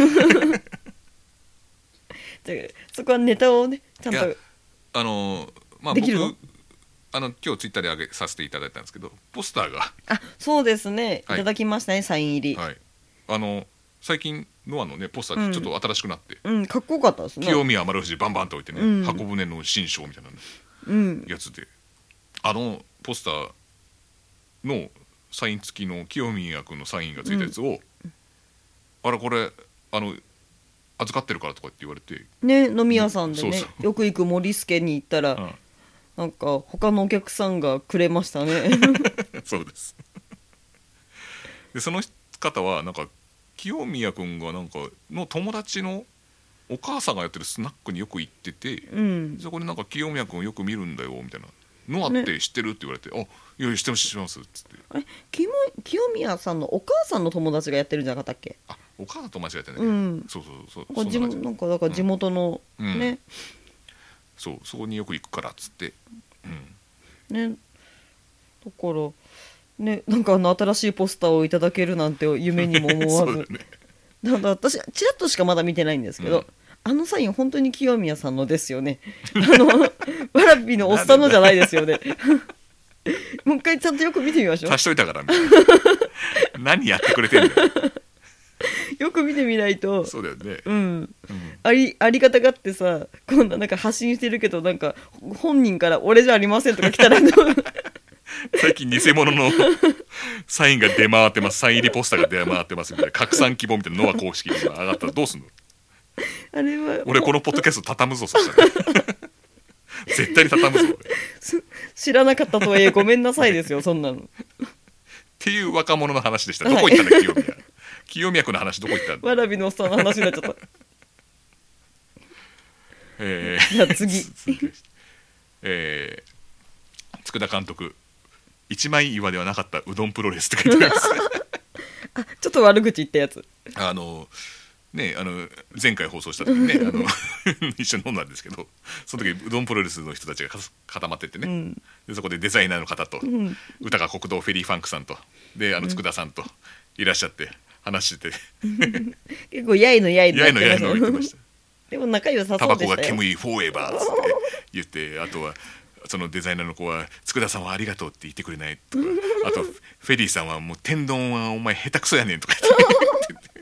じゃあそこはネタをねちゃんとあのまあできるの？ 僕あの今日ツイッターで上げさせていただいたんですけどポスターがあそうですね、はい、いただきましたねサイン入り、 はい、あの最近ノアのねポスターちょっと新しくなって、 うん、うん、かっこよかったですね。 清宮丸藤バンバンと置いてね、うん、箱舟の新章みたいなやつで、うん、あのポスターのサイン付きの清宮君のサインがついたやつを、うん、あれこれあの預かってるからとかって言われてね、飲み屋さんでね、そうそうよく行く森助に行ったら、うん、なんか他のお客さんがくれましたねそうですでその方はなんか清宮君がなんかの友達のお母さんがやってるスナックによく行ってて、うん、そこでなんか清宮君をよく見るんだよみたいなノアって知ってるって言われて、ね、あいやいや知ってます知ってますっつってえ清宮さんのお母さんの友達がやってるんじゃなかったっけ。 あお母さんと間違えてない、うん、そうそうそうそんななんかだから地元の、うんね、うん、 そうそこによく行くからっつって、 うん、ねだからねなんかあの新しいポスターをいただけるなんて夢にも思わず、ね、だから私ちらっとしかまだ見てないんですけど、うん、あのサイン本当に清宮さんのですよねあのわらびのおっさんのじゃないですよねもう一回ちゃんとよく見てみましょう。 足しといたからみたいな何やってくれてんだよよく見てみないとそうだよね、 うんうん、あり、あり方があってさこんななんか発信してるけどなんか本人から俺じゃありませんとか来たら最近偽物のサインが出回ってますサイン入りポスターが出回ってますみたいな拡散希望みたいなノア公式が上がったらどうすんのあれは俺このポッドキャスト畳むぞそしたら絶対に畳むぞ知らなかったとはいえごめんなさいですよそんなのっていう若者の話でした。どこ行ったんだ清宮清宮君の話どこ行ったんだ。 わらびのおっさんの話になっちゃったえー、 じゃあ次えー、佃監督一枚岩ではなかったうどんプロレスって書いてありますあちょっと悪口言ったやつあのねあの前回放送した時にねあの一緒に飲んだんですけどその時うどんプロレスの人たちが固まっててね、うん、でそこでデザイナーの方と、うん、歌が国道フェリーファンクさんとであの佃さんといらっしゃって、 話してて結構やいのやいのやいのやいの言ってました。 でも仲良さタバコそうでしたよ。 が煙いフォーエバーって言ってあとはそのデザイナーの子は佃さんはありがとうって言ってくれないとかあとフェリーさんはもう天丼はお前下手くそやねんとか言って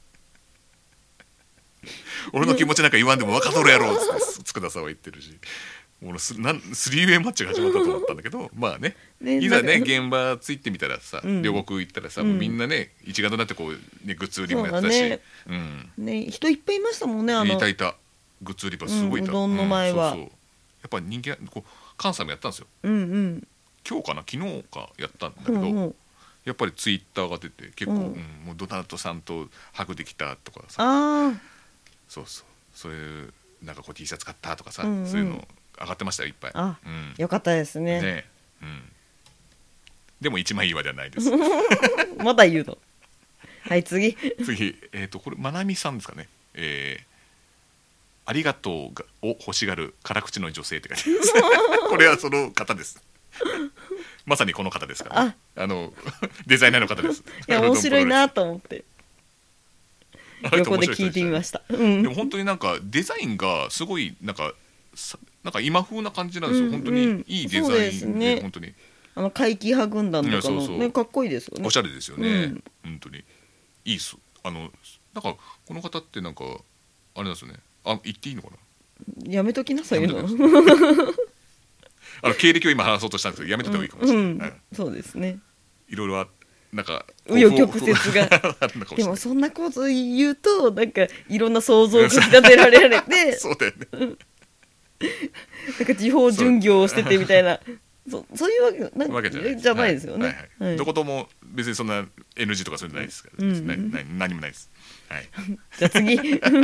俺の気持ちなんか言わんでも分かっとるやろって佃さんは言ってるし俺スなんスリーウェイマッチが始まったと思ったんだけどまあねねいざねなんか現場ついてみたらさ、 うん両国行ったらさ、 うんもうみんなね一丸となってこう、ね、グッズ売りもやってたしそうだねうんね、人いっぱいいましたもんねあのいたいたグッズ売り場すごいいた、 うんうどんの前はうんそうそうやっぱ人気こう関西もやったんですようんうん今日かな昨日かやったんだけど、 うんうんやっぱりツイッターが出て結構、 うんうんもうドナルドさんとハグできたとかさあそうそうそういうなんかこう T シャツ買ったとかさ、 うんうんそういうの上がってましたよいっぱいあ、 うんよかったですねねうん、でも一枚岩ではないですまだ言うのはい次次、えー、とこれまなみさんですかね、えーありがとうがを欲しがる辛口の女性って書いてありますこれはその方ですまさにこの方ですから、ね、あのデザイナーの方ですいや面白いなと思って横で聞いてみましした、うんでも本当になんかデザインがすごいなんかさなんか今風な感じなんですよ、 うん本当にいいデザインそうですね本当にあの怪奇派軍団とかのいやそうそうねかっこいいですよねおしゃれですよね、 うん本当にいいっすあのなんかこの方ってなんかあれなんですよねあ言っていいのかなやめときなそういうのやめときあの経歴を今話そうとしたんですけどやめてた方がいいかもしれない、 うんはいそうですねいろいろあなんか紆余曲折があるのかもしれないでもそんなこと言うとなんかいろんな想像をかき立てられられてそうだよねなんか地方巡業をしててみたいなそそういうわけなわけじゃないじゃないですよね、 はいはいはいどことも別にそんな エヌジー とかそういうのないですから、 うんなな何もないですはいじゃあ次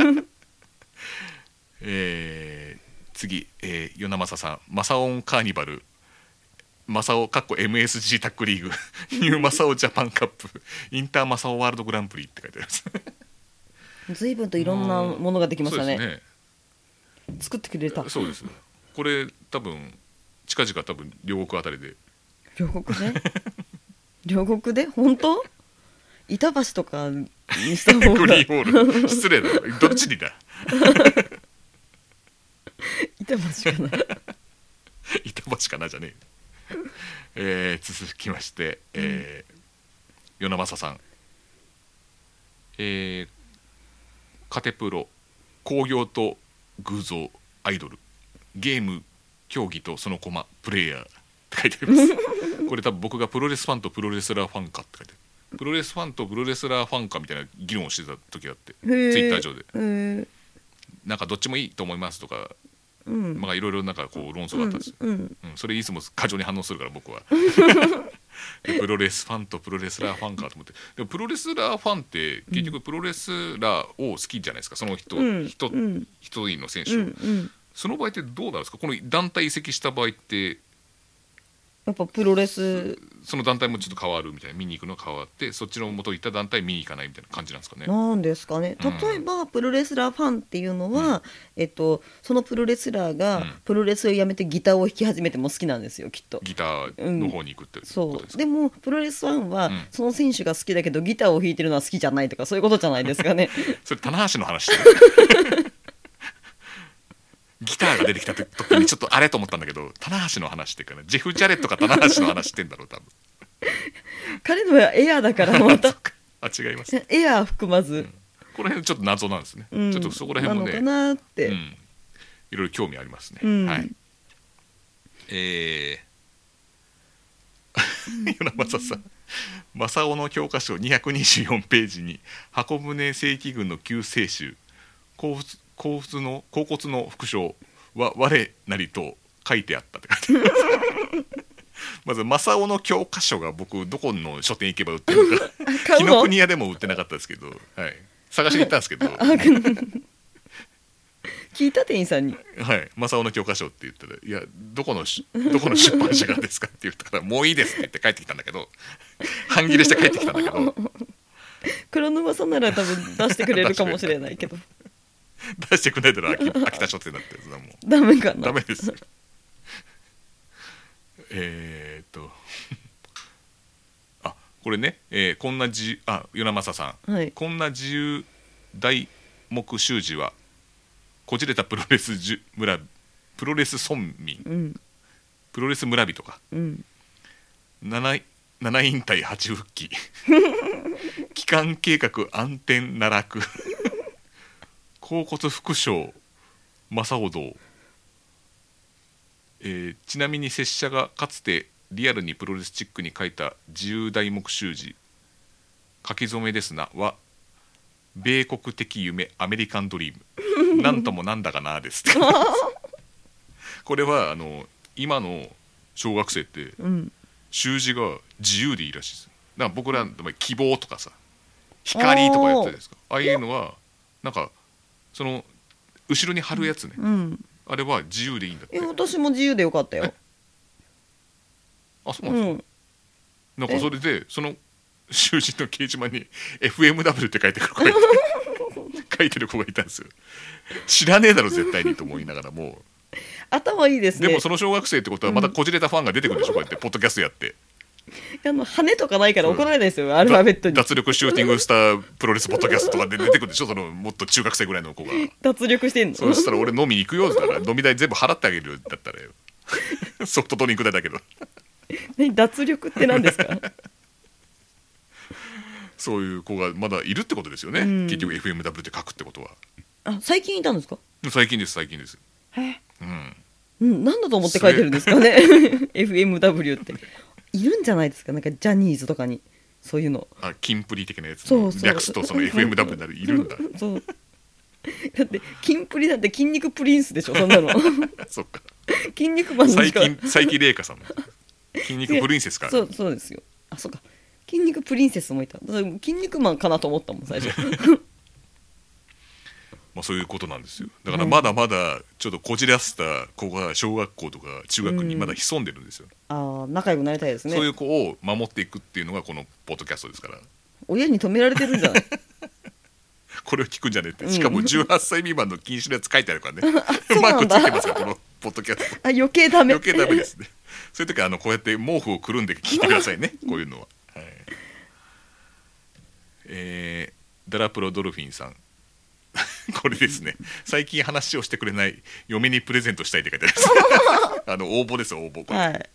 えー次、えー、与那正さんマサオンカーニバルマサオかっこ エムエスジー タックリーグニューマサオジャパンカップインターマサオワールドグランプリって書いてあります随分といろんなものができましたねそうですね作ってくれたそうですねこれ多分近々多分両国あたりで両国で両国で本当板橋とかにした方がグリーンホール失礼だどっちにだ板橋かな板橋かなじゃねええー続きまして、えー、与那正さん、えー、カテプロ工業と偶像アイドルゲーム競技とその駒プレイヤーって書いてありますこれ多分僕がプロレスファンとプロレスラーファンかって書いてあるプロレスファンとプロレスラーファンかみたいな議論をしてた時があってツイッター上でへーなんかどっちもいいと思いますとかうんまあいろいろなんかこう論争があったんですよ、 うんうんうん、それいつも過剰に反応するから僕はでプロレスファンとプロレスラーファンかと思ってでもプロレスラーファンって結局プロレスラーを好きじゃないですかその人、 うん人うん一人の選手を、 うんうんその場合ってどうなんですかこの団体移籍した場合ってやっぱプロレスその団体もちょっと変わるみたいな見に行くの変わってそっちの元行った団体見に行かないみたいな感じなんですかねなんですかねうん例えばプロレスラーファンっていうのは、えっと、そのプロレスラーがうんプロレスをやめてギターを弾き始めても好きなんですよきっと。 ギターの方に行くってことそうですか、 でもプロレスファンは、 うんその選手が好きだけどギターを弾いてるのは好きじゃないとかそういうことじゃないですかねそれ棚橋の話してるギターが出てきた時にちょっとあれと思ったんだけど棚橋の話っていうかなジェフ・ジャレットか棚橋の話してんだろう多分彼のはエアーだからまたあ違いますエアー含まず、 この辺ちょっと謎なんですね、 うんちょっとそこら辺もねなのかなって、 うん、いろいろ興味ありますね、 うんはいえー、与那正さん正雄の教科書にひゃくにじゅうよんページに箱舟正規軍の救世主甲骨甲骨の甲骨の副将は我なりと書いてあったって書いてあるまず正雄の教科書が僕どこの書店行けば売ってるのか紀買うのノ国屋でも売ってなかったですけど、はい、探しに行ったんですけど聞いた店員さんにはい、正雄の教科書って言ったら「いやどこのしどこの出版社がですか?」って言ったから「もういいです」って言って帰ってきたんだけど半切れして帰ってきたんだけど黒沼さんなら多分出してくれるかもしれないけど出してくれたら秋秋田書店だってやつだもんダメかなダメですえーっとあここれね、えー、こんな自あ与那政さん、 はい、 こんな自由大目習字はこじれたプロレスじゅ村プロレス村民、 うん、 プロレス村人か、 うん、 7, 7引退はち復帰期間計画暗転奈落甲骨副将正雄道、えー、ちなみに拙者がかつてリアルにプロレスチックに書いた自由大目習字書き初めですなは米国的夢アメリカンドリームなんともなんだかなですこれはあの今の小学生って、うん、習字が自由でいいらしいです。だから僕ら希望とかさ光とかやったじゃないですか。ああいうのはなんかその後ろに貼るやつね、うん、あれは自由でいいんだって。 え私も自由でよかったよ。 あそうなんですか、うん、なんかそれでその習字の掲示板に エフエムダブリュー って書いてくる子がいて書いてる子がいたんですよ。知らねえだろ絶対にと思いながらも頭いいですね。 でもその小学生ってことはまたこじれたファンが出てくるでしょ、うん、こうやってポッドキャストやってあの羽とかないから怒られないですよアルファベットに。 脱力シューティングスタープロレスポッドキャストとかで出てくるでしょそのもっと中学生ぐらいの子が脱力してんの。 そうしたら俺飲みに行くよだから飲み代全部払ってあげるだったらよソフトドリンク代だけど何脱力って何ですかそういう子がまだいるってことですよね、うん、結局 エフエムダブリュー って書くってことは。 あ最近いたんですか。 最近です最近です。 へうんうん、何だと思って書いてるんですかねエフエムダブリュー っているんじゃないですか。なんかジャニーズとかにそういうのあキンプリ的なやつの略すとその エフエムダブリュー になるいるんだそうだってキンプリなんて筋肉プリンスでしょそんなのそっか筋肉マンのしか佐伯玲香さんも筋肉プリンセスからそうそうですよ。あそうか筋肉プリンセスもいた。筋肉マンかなと思ったもん最初まあそういうことなんですよ。だからまだまだちょっとこじらせた子が小学校とか中学にまだ潜んでるんですよ、 うん、ああ仲良くなりたいですね。 そういう子を守っていくっていうのがこのポッドキャストですから。 親に止められてるんじゃないこれを聞くんじゃねえって。しかもじゅうはっさい未満の禁止のやつ書いてあるからねマークついてますからこのポッドキャストあ余計ダメ余計ダメですね。そういう時はあのこうやって毛布をくるんで聞いてくださいねこういうのは、はいえー、ダラプロドルフィンさんこれですね最近話をしてくれない嫁にプレゼントしたいって書いてありますあの応募です応募これ、はい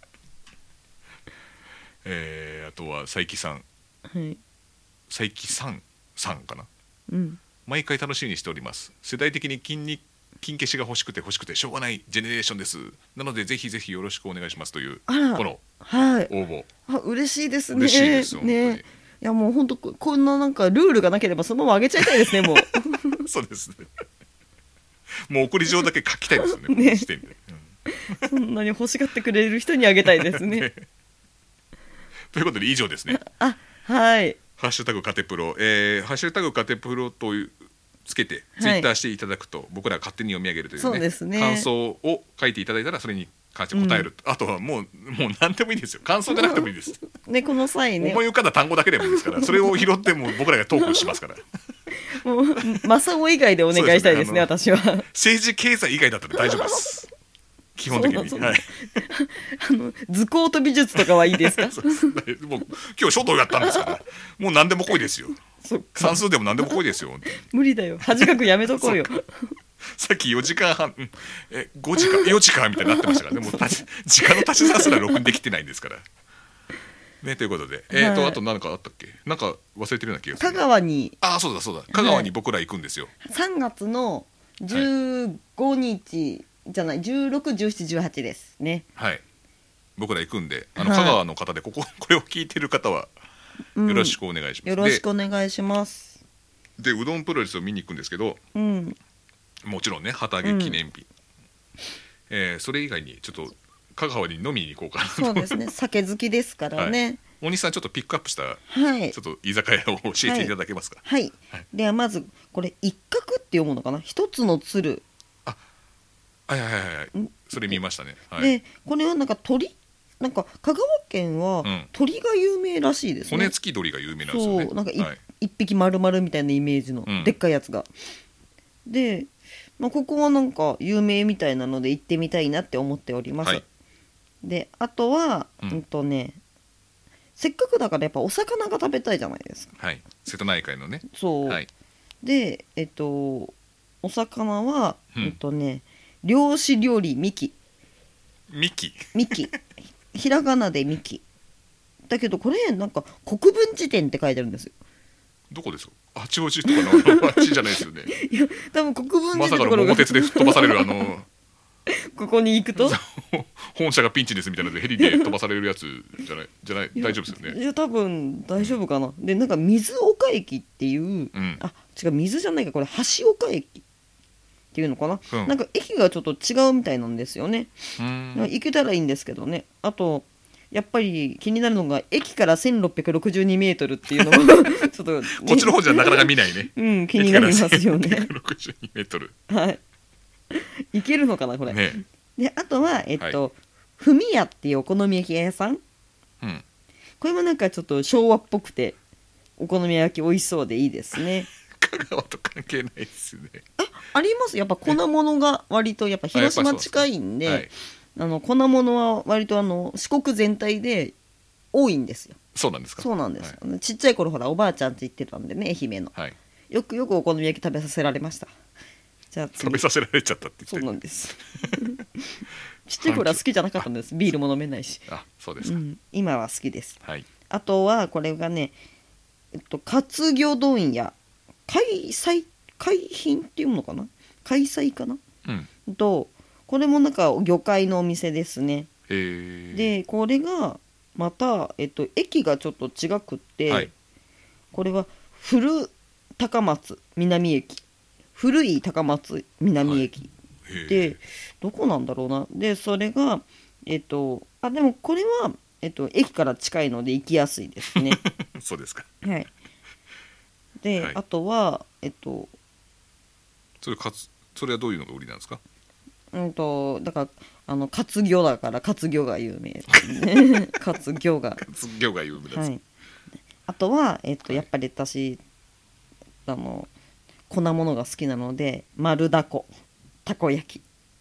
えー、あとは佐伯さん、はい、佐伯さんさんかな、うん、毎回楽しみにしております。世代的に筋肉金消しが欲しくて欲しくてしょうがないジェネレーションです。なのでぜひぜひよろしくお願いしますというこの応募、 はい、あ嬉しいですね。 嬉しいです本当に、ね、 いやもう本当こんななんかルールがなければそのまま上げちゃいたいですねもうそうですねもう送り状だけ書きたいですよねこの時点で、 うん、そんなに欲しがってくれる人にあげたいですねねということで以上ですね。 あはいハッシュタグカテプロ、えー、ハッシュタグカテプロというつけてツイッターしていただくと、はい、僕ら勝手に読み上げるという ね, そうですね感想を書いていただいたらそれに関して答える、うん、あとはもうもう何でもいいですよ。感想じゃなくてもいいですねこの際ね思い浮かんだ単語だけでもいいですからそれを拾っても僕らがトークしますからもうマサオ以外でお願いしたいですね私は。 政治経済以外だったら大丈夫です基本的に。 そうはい、あの図工と美術とかはいいですかそうですもう今日書道やったんですからもう何でも来いですよ。算数でも何でも来いですよ無理だよ恥かくやめとこうよさっきよじかんはん、うん、えごじかよじかんみたいになってましたからねもう時間の足し算すらろくにできてないんですからねということで、えーとはい、あと何かあったっけ。なんか忘れてるような気がする。 香川にあそうだそうだ香川に僕ら行くんですよ、 はい、さんがつのじゅうごにち、はい、じゃないじゅうろく、じゅうしち、じゅうはちですね。はい僕ら行くんであの香川の方でここ、はい、これを聞いてる方はよろしくお願いします、うん、 よろしくお願いします。 でうどんプロレスを見に行くんですけど、うん、もちろんね旗揚げ記念日、うんえー、それ以外にちょっと香川に飲みに行こうかなと。 そうですね酒好きですからね、はい、 大西さんちょっとピックアップした、はい、ちょっと居酒屋を教えていただけますか。 はい、はい、ではまずこれ一角って読むのかな一つの鶴。 あはいはいはいはいそれ見ましたね、はい、 でこれはなんか鳥なんか香川県は鳥が有名らしいですね、 うん、骨付き鳥が有名なんですよね。 そうなんか、はい、一匹丸々みたいなイメージの、うん、でっかいやつがで、まあ、ここはなんか有名みたいなので行ってみたいなって思っております、はい、であとは、うん、うんとねせっかくだからやっぱお魚が食べたいじゃないですか。 はい、瀬戸内海のね。 そう、 はい。 でえっとお魚は、 うんえっとね漁師料理ミキミキ。 ミキひらがなでミキだけど、これなんか国分辞典って書いてあるんですよ。 どこですか？八王子とかのあっちじゃないですよね。 いや多分国分まさかの寺のところが桃鉄で吹っ飛ばされるあのここに行くと本社がピンチですみたいなのでヘリで飛ばされるやつじゃないじゃないいや大丈夫ですよね。 いや多分大丈夫かな。でなんか水岡駅っていう、 うんあ違う水じゃないか、これ橋岡駅っていうのかな、 うんなんか駅がちょっと違うみたいなんですよね。 うーん行けたらいいんですけどね。あとやっぱり気になるのが駅からせんろっぴゃくろくじゅうにメートルっていうのもちょっと、ね、 こっちの方じゃなかなか見ないね。 うん気になりますよね。 ろっぴゃくろくじゅうにメートル。 はい行けるのかなこれ、 ね。 であとはえっと、 はふみやっていうお好み焼き屋さん、 うん。 これもなんかちょっと昭和っぽくてお好み焼き美味しそうでいいですね。 香川と関係ないですよね。 あります。やっぱ粉物が割とやっぱ広島近いんで、 はい。 あの粉物は割とあの四国全体で多いんですよ。 そうなんですか。 そうなんです、 はいあのちっちゃい頃ほらおばあちゃんって言ってたんでね、愛媛のはい。 よくよくお好み焼き食べさせられました。じゃあ次食べさせられちゃったってそう言って。 なんですちっちゃい頃は好きじゃなかったんです。ビールも飲めないし、 あ、そうですか。 うん、今は好きです。 はい。 あとはこれがね、えっと、活魚問屋開催海浜っていうのかな、開催かなうん。 と、これもなんか魚介のお店ですね。 えー、 でこれがまた、えっと、駅がちょっと違くって、 はい。 これは古高松南駅、古い高松南駅、 へーでどこなんだろうな。でそれがえっとあでもこれは、えっと、駅から近いので行きやすいですねそうですか。 はいで、 はいあとはえっとそれかつそれはどういうのが売りなんですか？ うんとだからあの活魚だから活魚が有名ですね活魚が業が有名です。 はい、あとは、えっとはいやっぱり私あの粉物が好きなので丸だこたこ焼き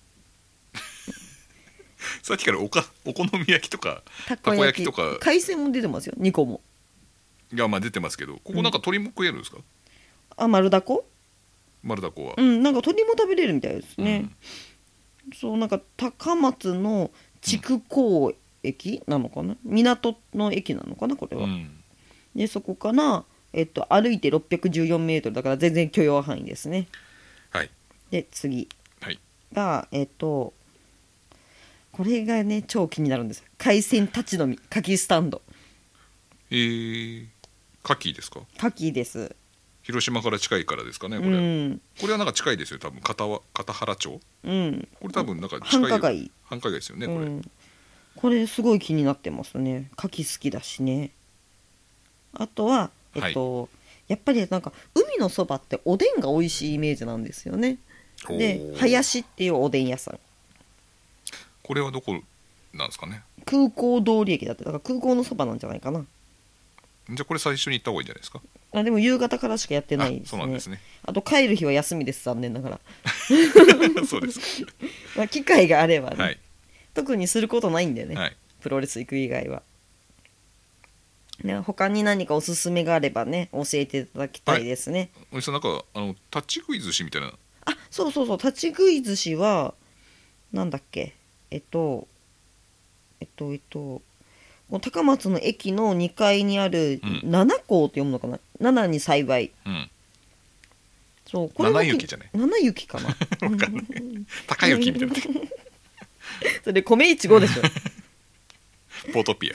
さっきからおかお好み焼きとかたたこ焼きとか海鮮も出てますよにこも。 がまあ出てますけど、ここなんか鶏も食えるんですか？ あ丸だこ丸太子は。 うんなんか鶏も食べれるみたいですね、そうなんか高松の筑港駅なのかな、港の駅なのかなこれは、 うん。 でそこから、えっと、歩いてろっぴゃくじゅうよんメートルだから全然許容範囲ですね。 はいで次はい。 がえっとこれがね超気になるんですよ。海鮮立ち飲み牡蠣スタンド。 えー、牡蠣ですか？ 牡蠣です。 広島から近いからですかねこうれ。 んこれはなんか近いですよ多分片は片原町。 うんこれ多分なんか近い繁華街、 繁華街ですよねこれ。 うん、これすごい気になってますね。牡蠣好きだしね。あとはえっと、やっぱりなんか海のそばっておでんが美味しいイメージなんですよね。でおー林っていうおでん屋さん、 これはどこなんですかね？ 空港通り駅だって、だから空港のそばなんじゃないかな。 じゃあこれ最初に行った方がいいんじゃないですか？ あでも夕方からしかやってないですね。 あそうなんですね。 あと帰る日は休みです、残念ながらそうですか。 まあ機会があればね、 はい特にすることないんでね、 はい。 プロレス行く以外はね。他に何かおすすめがあればね教えていただきたいですね。 おじさんなんかあの立ち食い寿司みたいな。 あそうそうそう、立ち食い寿司はなんだっけ、えっとえっとえっとこの高松の駅のにかいにあるうん七港って読むのかな、七に幸い、 うん。 そうこれは七雪じゃない。 七雪かな高雪みたいな。 それ米いちごでしょポートピア。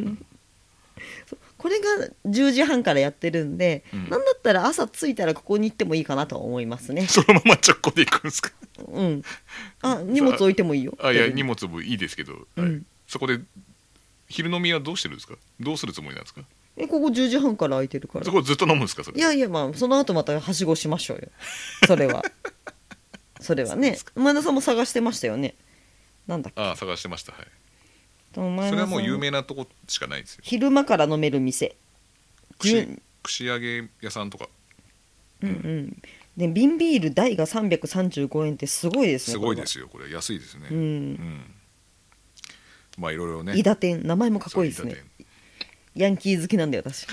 これがじゅうじはんからやってるんで、 うんなんだったら朝着いたらここに行ってもいいかなとは思いますね。 そのまま直行で行くんですか？ うんあ荷物置いてもいいよ。 あいや荷物もいいですけど、はいうんそこで昼飲みはどうしてるんですか？どうするつもりなんですか？ えここじゅうじはんから空いてるから。 そこずっと飲むんですかそれ？ いやいやまあその後またはしごしましょうよそれはそれはね。前田さんも探してましたよね。なんだっけ、 ああ探してました。はい。 前田さんそれはもう有名なとこしかないですよ。 昼間から飲める店。じゅ串串揚げ屋さんとかうんうんで瓶ビール大がさんびゃくさんじゅうごえんってすごいですね。 すごいですよこれ安いですね。 これは。ううんん。まあいろいろね。 伊田店名前もかっこいいですねそう伊田店ヤンキー好きなんだよ私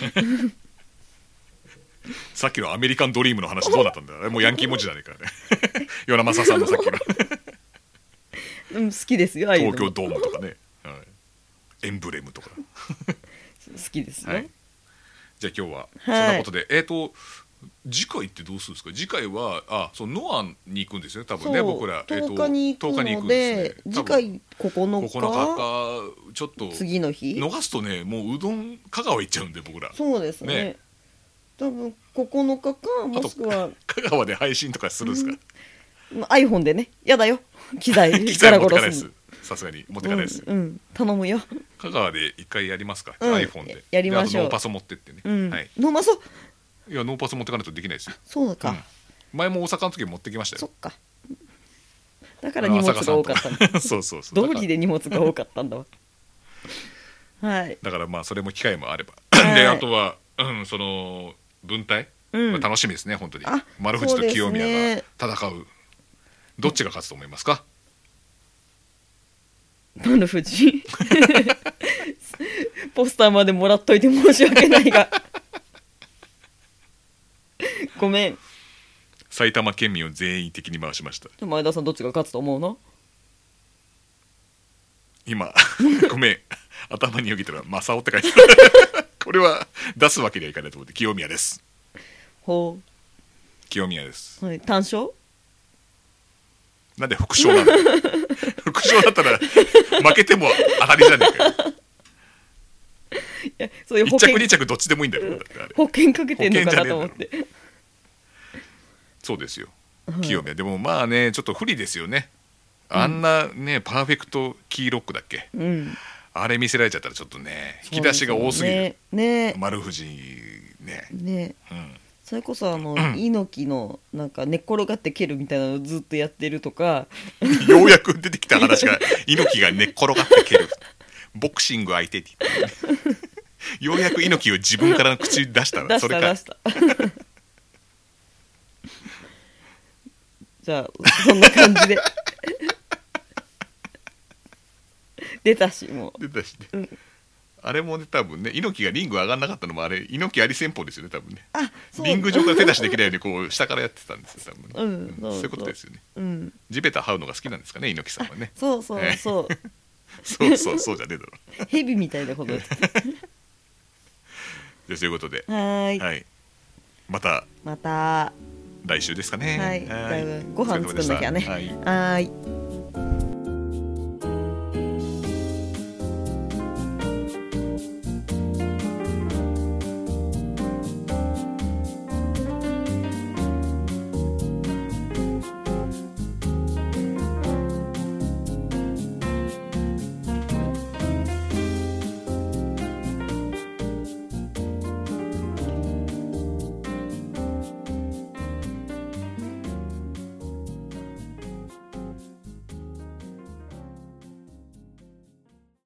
さっきのアメリカンドリームの話どうなったんだよ。もうヤンキー文字じゃねえからね与那正さんのさっきのうん、好きですよああいうの東京ドームとかね、はい、エンブレムとか好きですよ、 はい、じゃあ今日はそんなことで、はい、えっ、ー、と次回ってどうするんですか。次回はあそうノアに行くんですよ多分ね。僕ら、 とおかに行くので、えー、ととおかに行くんですね、次回ここのかここのかかちょっと次の日逃すとねもううどん香川行っちゃうんで僕ら。 そうですね、ね、多分ここのかかもしくは香川で配信とかするんですか、 うん、iPhone でね。やだよ機材機材持ってかないです。さすがに持ってかないです、 うん、うん、頼むよ。 香川で一回やりますか、うん、iPhone でやりましょう。 ノーパソ持ってってね、 うんはい、 ノーパソいやノーパソ持ってかないとできないですよ。 そうか、うん、 前も大阪の時持ってきましたよ。 そっかだから荷物が多かったんだそうそうそう道理で荷物が多かったんだわはい、 だからまあそれも機会もあれば、はい、であとは、うん、その文体、うんまあ、楽しみですね本当に。丸藤と清宮が戦う、どっちが勝つと思いますか。 丸藤ポスターまでもらっといて申し訳ないがごめん。 埼玉県民を全員的に回しました。 前田さんどっちが勝つと思うの。 今ごめん頭によぎったら正雄って書いてあるこれは出すわけにはいかないと思って清宮です。 ほう清宮です、 はい、単勝なんで副賞なんだ副賞だったら負けても当たりじゃねえかよいやそういういっ着に着どっちでもいいんだよ、うん、だってあれ保険かけてんのかなと思って。 そうですよ清宮、でもまあねちょっと不利ですよね。あんなね、うん、パーフェクトキーロックだっけ、うん、あれ見せられちゃったらちょっとね引き出しが多すぎる、ねね、丸藤ねね、うん、それこそあの、 うん、 猪木のなんか寝っ転がって蹴るみたいなのをずっとやってるとかようやく出てきた話が猪木が寝っ転がって蹴るボクシング相手って言って、ね、ようやく猪木を自分からの口出したらそれか出した出したじゃあそんな感じで出たしもう出たしね、うん、あれもね多分ね猪木がリング上がんなかったのもあれ猪木あり戦法ですよね多分ね。 あリング上から手出しできないようにこう下からやってたんですよ多分ね、 うんうん、そういうことですよね、 うん、 地べた這うのが好きなんですかね猪木さんはね。 そうそうそう、 そうそうそうじゃねえだろ蛇みたいなことやってたじゃあそういうことではい、 はい、またまた来週ですかね。 はい、はい、ご飯作んなきゃね。はい。はい。